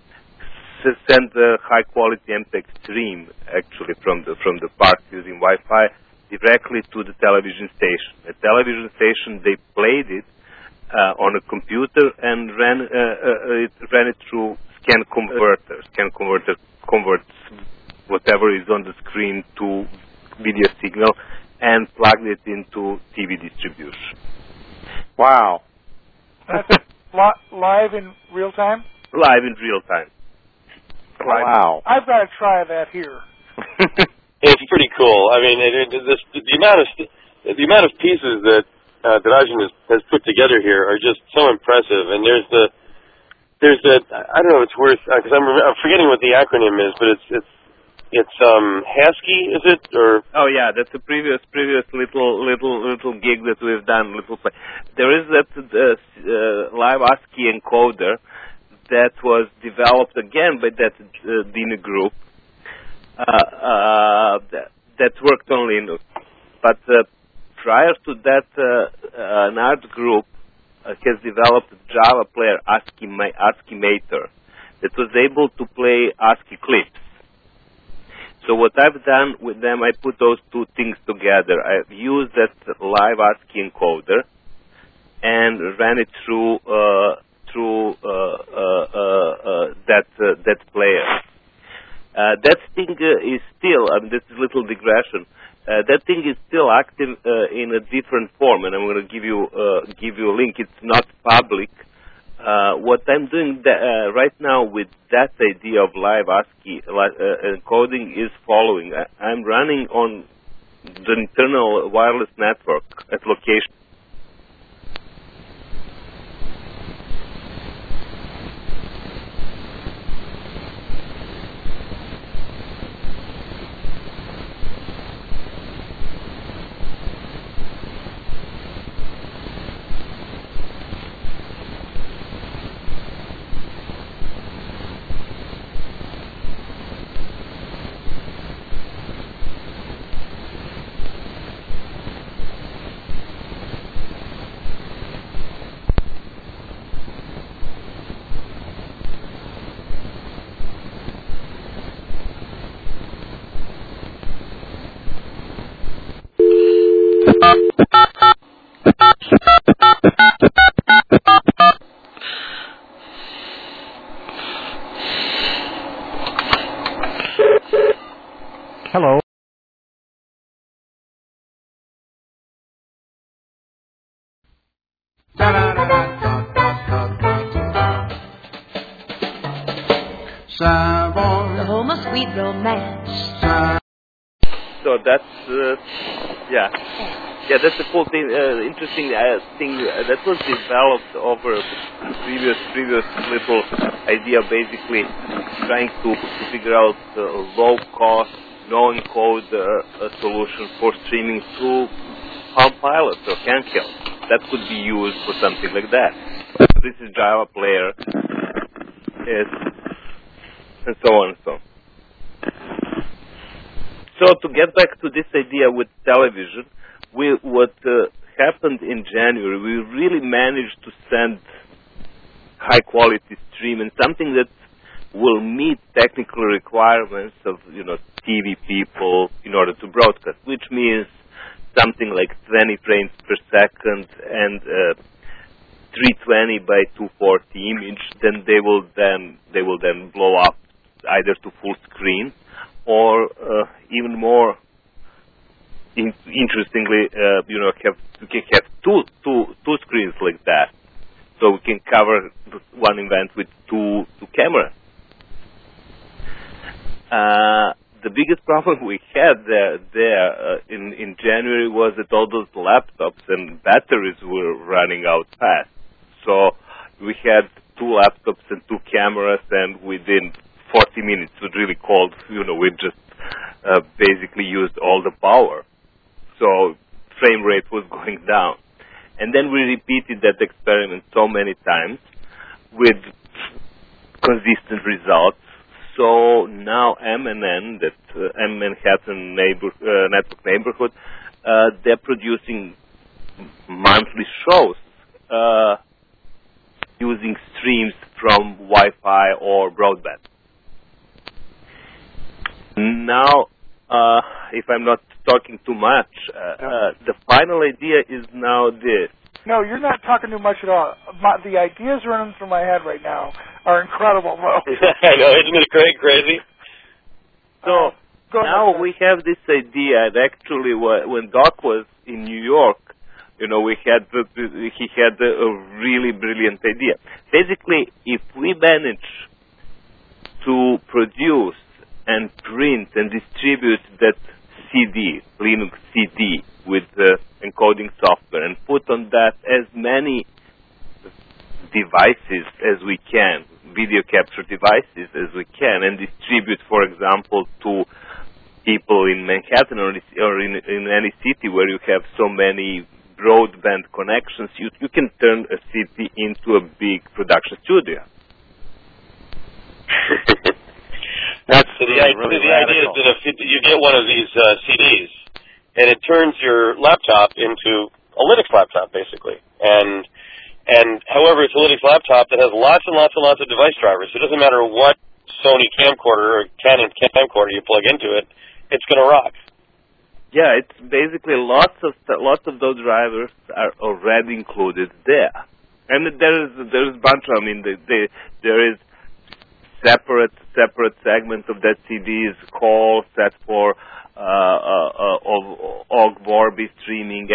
sent a high-quality MPEG stream actually from the park using Wi-Fi directly to the television station. The television station, they played it on a computer and ran it through scan converter. Scan converter converts whatever is on the screen to video signal and plugged it into TV distribution. Wow. That's live in real time? Live in real time. Wow. I've got to try that here. It's pretty cool. I mean, the amount of pieces that Dražen has put together here are just so impressive. And there's the I don't know if it's worth because I'm forgetting what the acronym is, but it's HASCII, is it? Or oh yeah, that's a previous little gig that we've done. Little play. There is that live ASCII encoder that was developed again by that DINA group. That worked on Linux, but prior to that, an art group has developed a Java player ASCII-mator that was able to play ASCII clips. So what I've done with them, I put those two things together. I've used that live ASCII encoder and ran it through that player. That thing is still, this is a little digression, that thing is still active in a different form, and I'm going to give you a link. It's not public. What I'm doing right now with that idea of live ASCII encoding is following. I'm running on the internal wireless network at location. Hello. The home of sweet romance. So that's that's a cool thing, interesting thing that was developed over previous little idea, basically trying to figure out low cost no-encode solution for streaming through Palm Pilot or handheld. That could be used for something like that. This is Java Player, and so on and so on. So to get back to this idea with television, what happened in January, we really managed to send high-quality stream and something that will meet technical requirements of TV people in order to broadcast, which means something like 20 frames per second and 320 by 240 image. Then they will then blow up either to full screen or even more interestingly, we can have two screens like that, so we can cover one event with two cameras. The biggest problem we had there in January was that all those laptops and batteries were running out fast. So we had 2 laptops and 2 cameras, and within 40 minutes, it was really cold. We just basically used all the power. So frame rate was going down. And then we repeated that experiment so many times with consistent results. So now MNN, M Manhattan Network Neighborhood, they're producing monthly shows using streams from Wi-Fi or broadband. Now, if I'm not talking too much, the final idea is now this. No, you're not talking too much at all. The ideas running through my head right now are incredible, Mo. I know, isn't it crazy? So now we have this idea, and actually when Doc was in New York, he had a really brilliant idea. Basically, if we manage to produce and print and distribute that CD, Linux CD, with encoding software, and put on that as many devices as we can, video capture devices as we can, and distribute, for example, to people in Manhattan or in any city where you have so many broadband connections, you can turn a city into a big production studio. So the idea is that if you get one of these CDs, and it turns your laptop into a Linux laptop, basically. And however, it's a Linux laptop that has lots and lots and lots of device drivers. It doesn't matter what Sony camcorder or Canon camcorder you plug into it, it's going to rock. Yeah, it's basically lots of those drivers are already included there. And there's a bunch of them. There is separate segments of that CD is called set for OGG Vorbi streaming,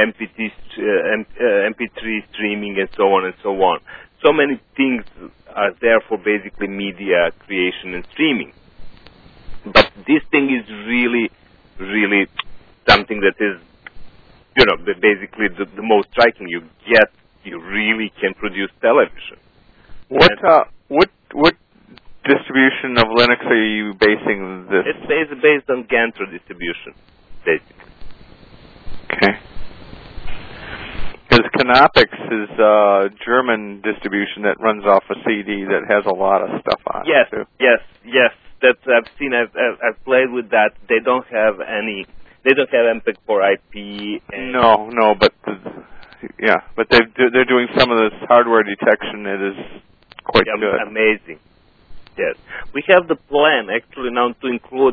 MP3 streaming, and so on and so on. So many things are there for basically media creation and streaming. But this thing is really, really something that is, basically the most striking. You really can produce television. What distribution of Linux are you basing this? It's based on Gantra distribution, basically. Okay. Because Canopix is a German distribution that runs off a CD that has a lot of stuff on it. Yes. That I've seen. I've played with that. They don't have MPEG-4 IP. No, but they're doing some of this hardware detection. It is quite good. Amazing. Yes, we have the plan actually now to include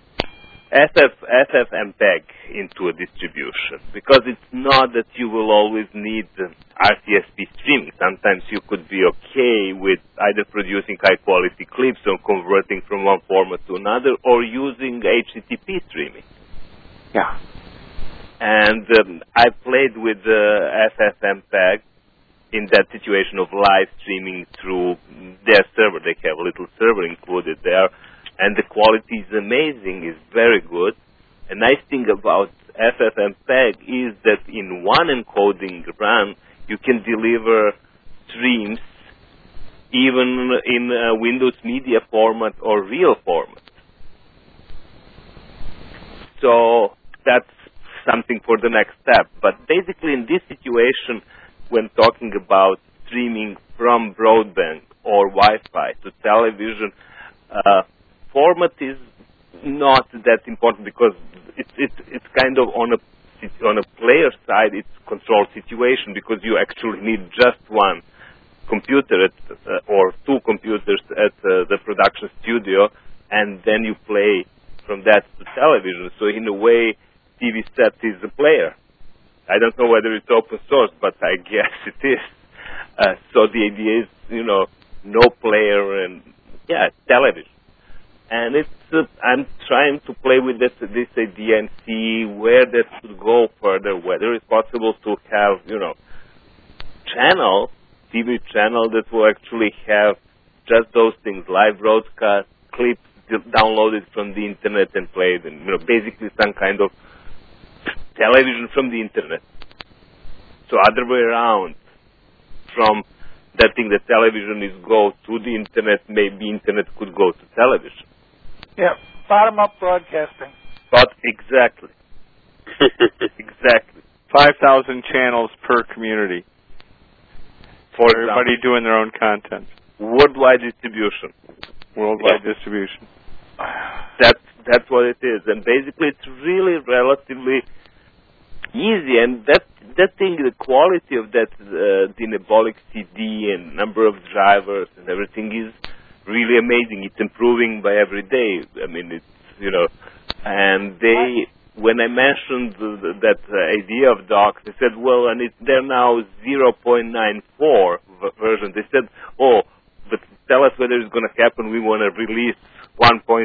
FFmpeg into a distribution, because it's not that you will always need RTSP streaming. Sometimes you could be okay with either producing high-quality clips or converting from one format to another, or using HTTP streaming. Yeah. And I played with FFmpeg in that situation of live streaming through their server. They have a little server included there, and the quality is amazing, is very good. A nice thing about FFmpeg is that in one encoding run, you can deliver streams even in Windows Media format or real format. So that's something for the next step. But basically in this situation, when talking about streaming from broadband or Wi-Fi to television, format is not that important because it's kind of on a player side, it's controlled situation because you actually need just one computer or two computers at the production studio, and then you play from that to television. So in a way, TV set is a player. I don't know whether it's open source, but I guess it is. So the idea is, no player and television. And I'm trying to play with this idea and see where that could go further, whether it's possible to have, TV channel that will actually have just those things, live broadcast, clips downloaded from the internet and played, and, basically some kind of television from the internet. So other way around, from that thing that television is go to the internet, maybe internet could go to television. Yeah, bottom-up broadcasting. But exactly. Exactly. 5,000 channels per community. For everybody doing their own content. Worldwide distribution. Worldwide distribution. That's what it is. And basically it's really relatively easy. And that thing, the quality of that Dynabolic CD and number of drivers and everything is really amazing. It's improving by every day. I mean, it's, and when I mentioned that idea of docs, they said, well, and they're now 0.94 version. They said, oh, but tell us whether it's going to happen. We want to release 1.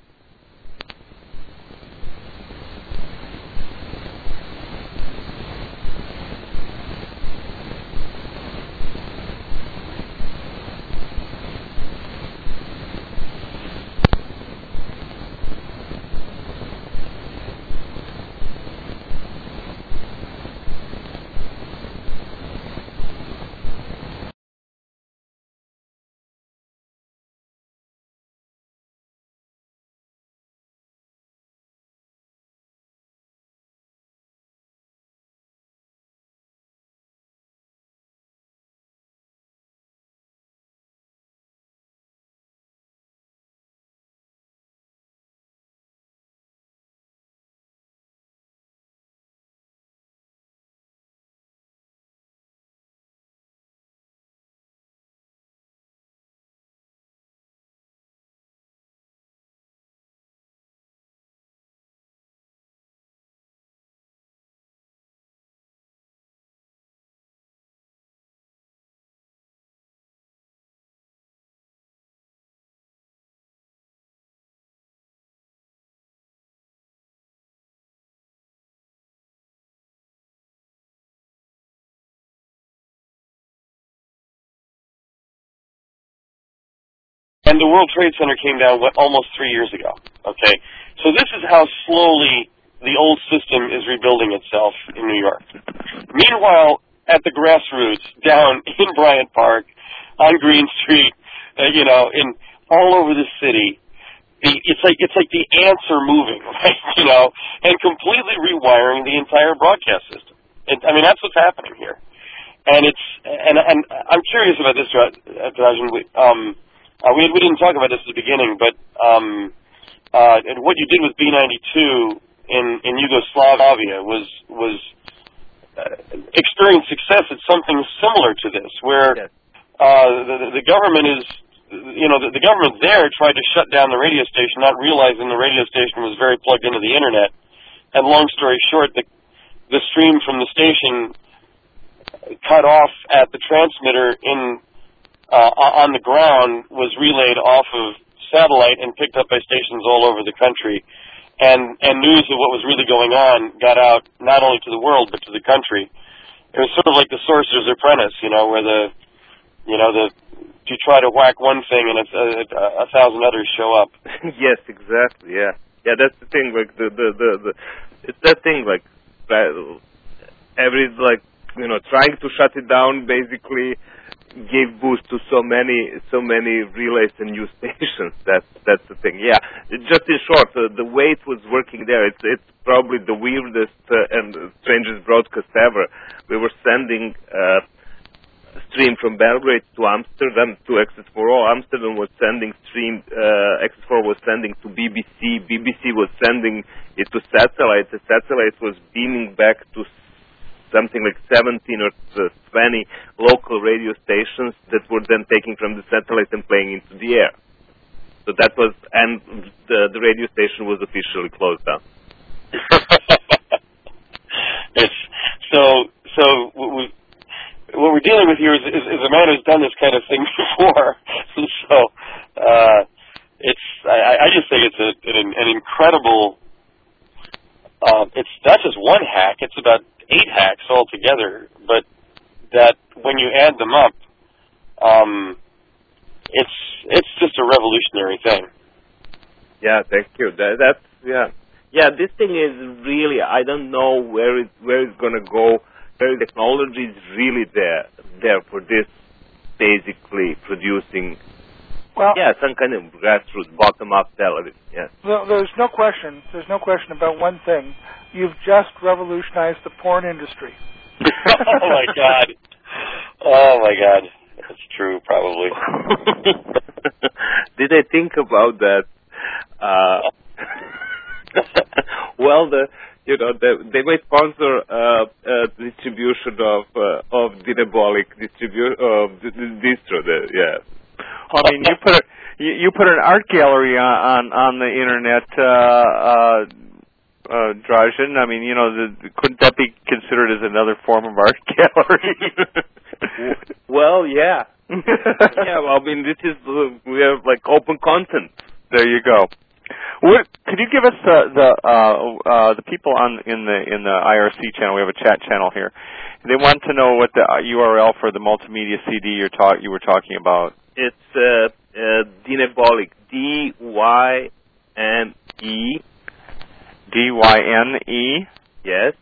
And the World Trade Center came down almost 3 years ago. Okay, so this is how slowly the old system is rebuilding itself in New York. Meanwhile, at the grassroots, down in Bryant Park, on Green Street, in all over the city, it's like the ants are moving, right? And completely rewiring the entire broadcast system. That's what's happening here. And I'm curious about this, Dražen. We didn't talk about this at the beginning, but and what you did with B92 in Yugoslavia was experienced success at something similar to this, where the government is, the government there tried to shut down the radio station, not realizing the radio station was very plugged into the internet. And long story short, the stream from the station cut off at the transmitter on the ground was relayed off of satellite and picked up by stations all over the country. And news of what was really going on got out not only to the world but to the country. It was sort of like the Sorcerer's Apprentice, where you try to whack one thing and a thousand others show up. Yes, exactly. Yeah, that's the thing. Like it's that thing. Like trying to shut it down. Basically, gave boost to so many relays and news stations. That's the thing. Yeah, just in short, the way it was working there, it's probably the weirdest and strangest broadcast ever. We were sending stream from Belgrade to Amsterdam to Access4All. Amsterdam was sending stream. Access4All was sending to BBC. BBC was sending it to satellite. The satellite was beaming back to something like 17 or 20 local radio stations that were then taking from the satellite and playing into the air. So that was, and the radio station was officially closed down. What we're dealing with here is a man who's done this kind of thing before. So I just think it's an incredible. It's not just one hack; it's about 8 hacks altogether. But that when you add them up, it's just a revolutionary thing. Yeah, thank you. That's yeah. This thing is really, I don't know where it's gonna go. The technology is really there for this, basically producing. Well, some kind of grassroots, bottom-up television. Yeah. Well, there's no question. There's no question about one thing. You've just revolutionized the porn industry. Oh my God! Oh my God! That's true, probably. Did I think about that? Well, they may sponsor distribution of Dinebolic distro. Yeah. I mean, you put an art gallery on the internet, Dražen. I mean, couldn't that be considered as another form of art gallery? Well, yeah. Yeah. Well, I mean, we have like open content. There you go. Could you give us the people in the IRC channel? We have a chat channel here. They want to know what the URL for the multimedia CD you were talking about. It's Dinebolic. DYNE. DYNE. Yes.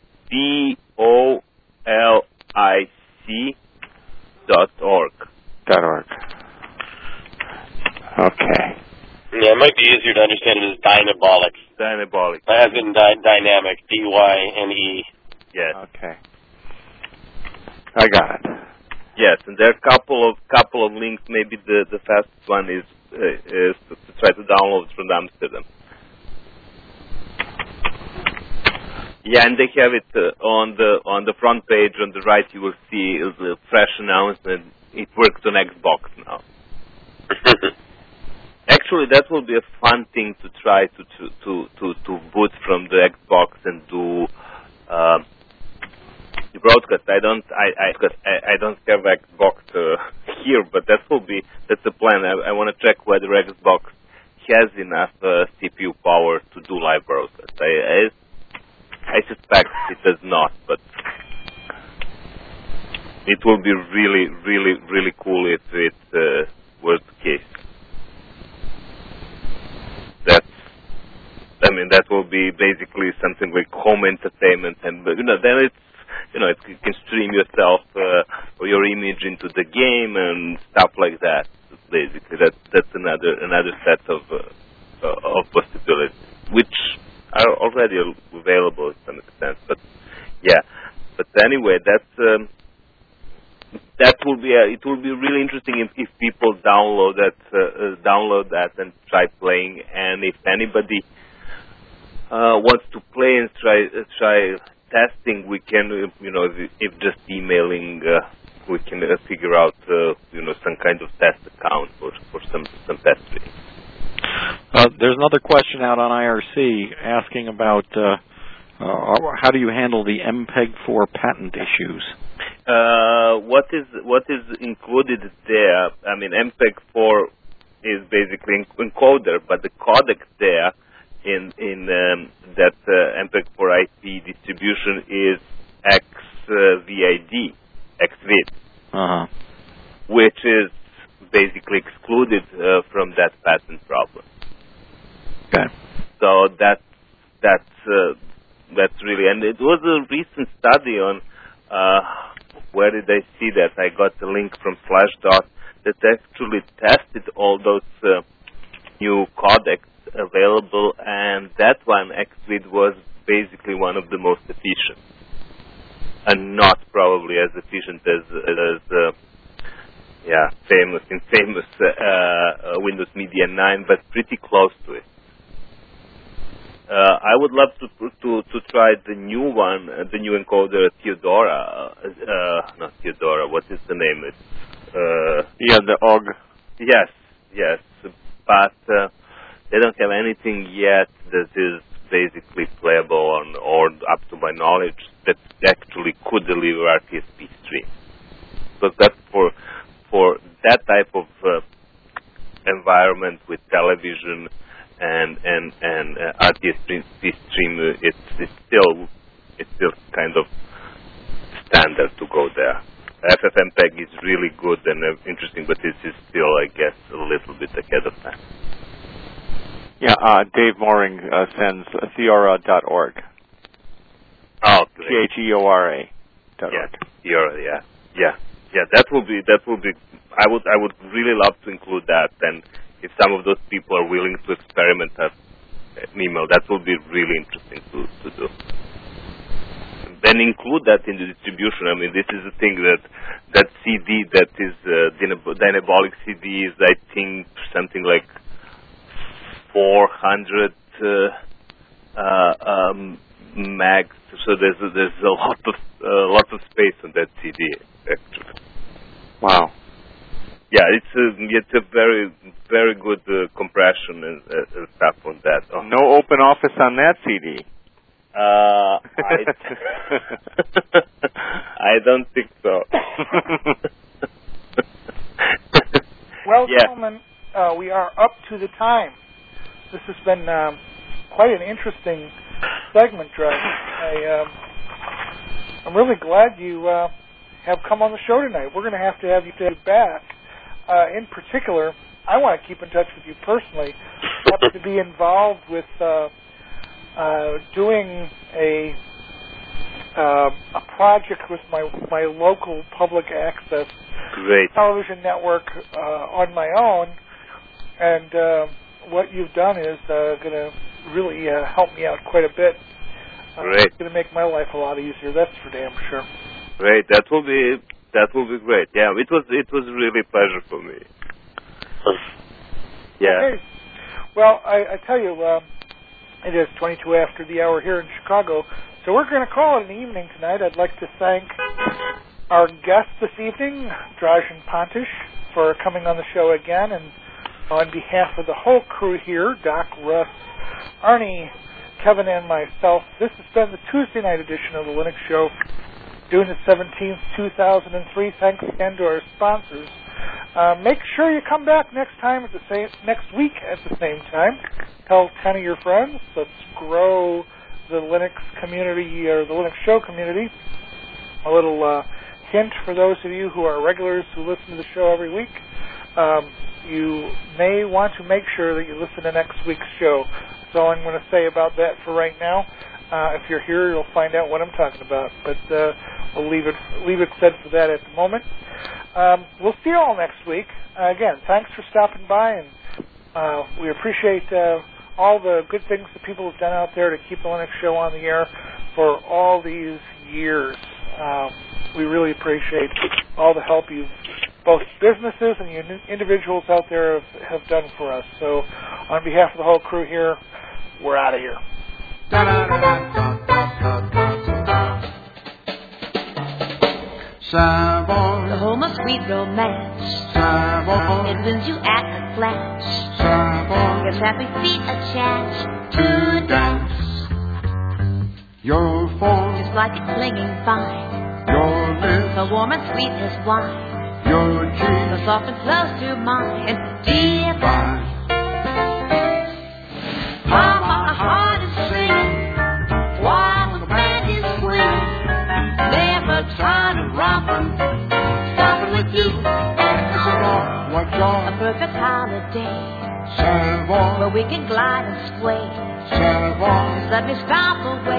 BOLIC.org. .org. Okay. Yeah, it might be easier to understand it as Dinebolic. Dinebolic. As in dynamic. DYNE. Yes. Okay. I got it. Yes, and there are a couple of links. Maybe the fastest one is to try to download from Amsterdam. Yeah, and they have it on the front page on the right. You will see is a fresh announcement. It works on Xbox now. Actually, that will be a fun thing to try to boot from the Xbox and do the broadcast. I don't have Xbox here, but that's the plan. I want to check whether Xbox has enough CPU power to do live broadcast. I suspect it does not, but it will be really, really, really cool if it was the case. That will be basically something like home entertainment, and then you can stream yourself or your image into the game and stuff like that. Basically, that's another set of possibilities, which are already available to some extent. But yeah, but anyway, that will be it will be really interesting if people download that and try playing, and if anybody wants to play and try testing, we can if just emailing we can figure out some kind of test account for some test reading. There's another question out on IRC asking about how do you handle the MPEG-4 patent issues? What is included there? I mean, MPEG-4 is basically encoder, but the codec there in that MPEG-4 IP distribution is XVID, which is basically excluded from that patent problem. Okay. So that's really, and it was a recent study on where did I see that? I got the link from Slashdot that actually tested all those new codecs available, and that one, XVID, was basically one of the most efficient. And not probably as efficient as famous Windows Media 9, but pretty close to it. I would love to try the new one, the new encoder, Theodora. Not Theodora. What is the name? It's the OG. Yes, but they don't have anything yet that is basically playable on, or up to my knowledge, that actually could deliver RTSP stream. So that's for that type of environment with television and RTSP stream, it's still kind of standard to go there. FFmpeg is really good and interesting, but this is still, I guess, a little bit ahead of time. Yeah, Dave Mooring sends Theora.org. Oh, great. Theora.org. Yeah, Theora, yeah. That will be. I would really love to include that. And if some of those people are willing to experiment at email, that will be really interesting to do. Then include that in the distribution. I mean, this is the thing that CD that is Dynabolic CD is, I think, something like 400 megs. So there's a lot of space on that CD actually. Wow. Yeah, it's a very, very good compression and stuff on that. Oh. No open office on that CD. I don't think so. Well, gentlemen, we are up to the time. This has been quite an interesting segment, Drudge. I'm really glad you have come on the show tonight. We're going to have you back. In particular, I want to keep in touch with you personally. I happen to be involved with doing a project with my local public access television network on my own, and what you've done is going to really help me out quite a bit. It's going to make my life a lot easier. That's for damn sure. Great. That will be great. Yeah, it was really a pleasure for me. Yeah. Okay. Well, I tell you, it is 22 after the hour here in Chicago, so we're going to call it an evening tonight. I'd like to thank our guest this evening, Dražen Pontish, for coming on the show again, and on behalf of the whole crew here, Doc, Russ, Arnie, Kevin, and myself, this has been the Tuesday night edition of the Linux Show, June the 17th, 2003. Thanks again to our sponsors. Make sure you come back next week at the same time. Tell 10 of your friends. Let's grow the Linux community, or the Linux Show community. A little hint for those of you who are regulars who listen to the show every week. You may want to make sure that you listen to next week's show. That's all I'm going to say about that for right now. If you're here, you'll find out what I'm talking about. But we'll leave it said for that at the moment. We'll see you all next week. Again, thanks for stopping by, and we appreciate all the good things that people have done out there to keep the Linux Show on the air for all these years. We really appreciate all the help both businesses and you individuals out there have done for us. So on behalf of the whole crew here, we're out of here. The home of sweet romance. It wins you at a flash. Gives happy feet a chance to dance. Your form, just like a clinging vine. Your lips, so warm and sweet as wine. Your cheeks, so soft and close to mine. Divine. How my heart is singing while the band is swinging. Never trying to rompin', stopping with you. It's a long, what joy. A perfect holiday. Savon, where we can glide and sway. Savon, just let me stop away.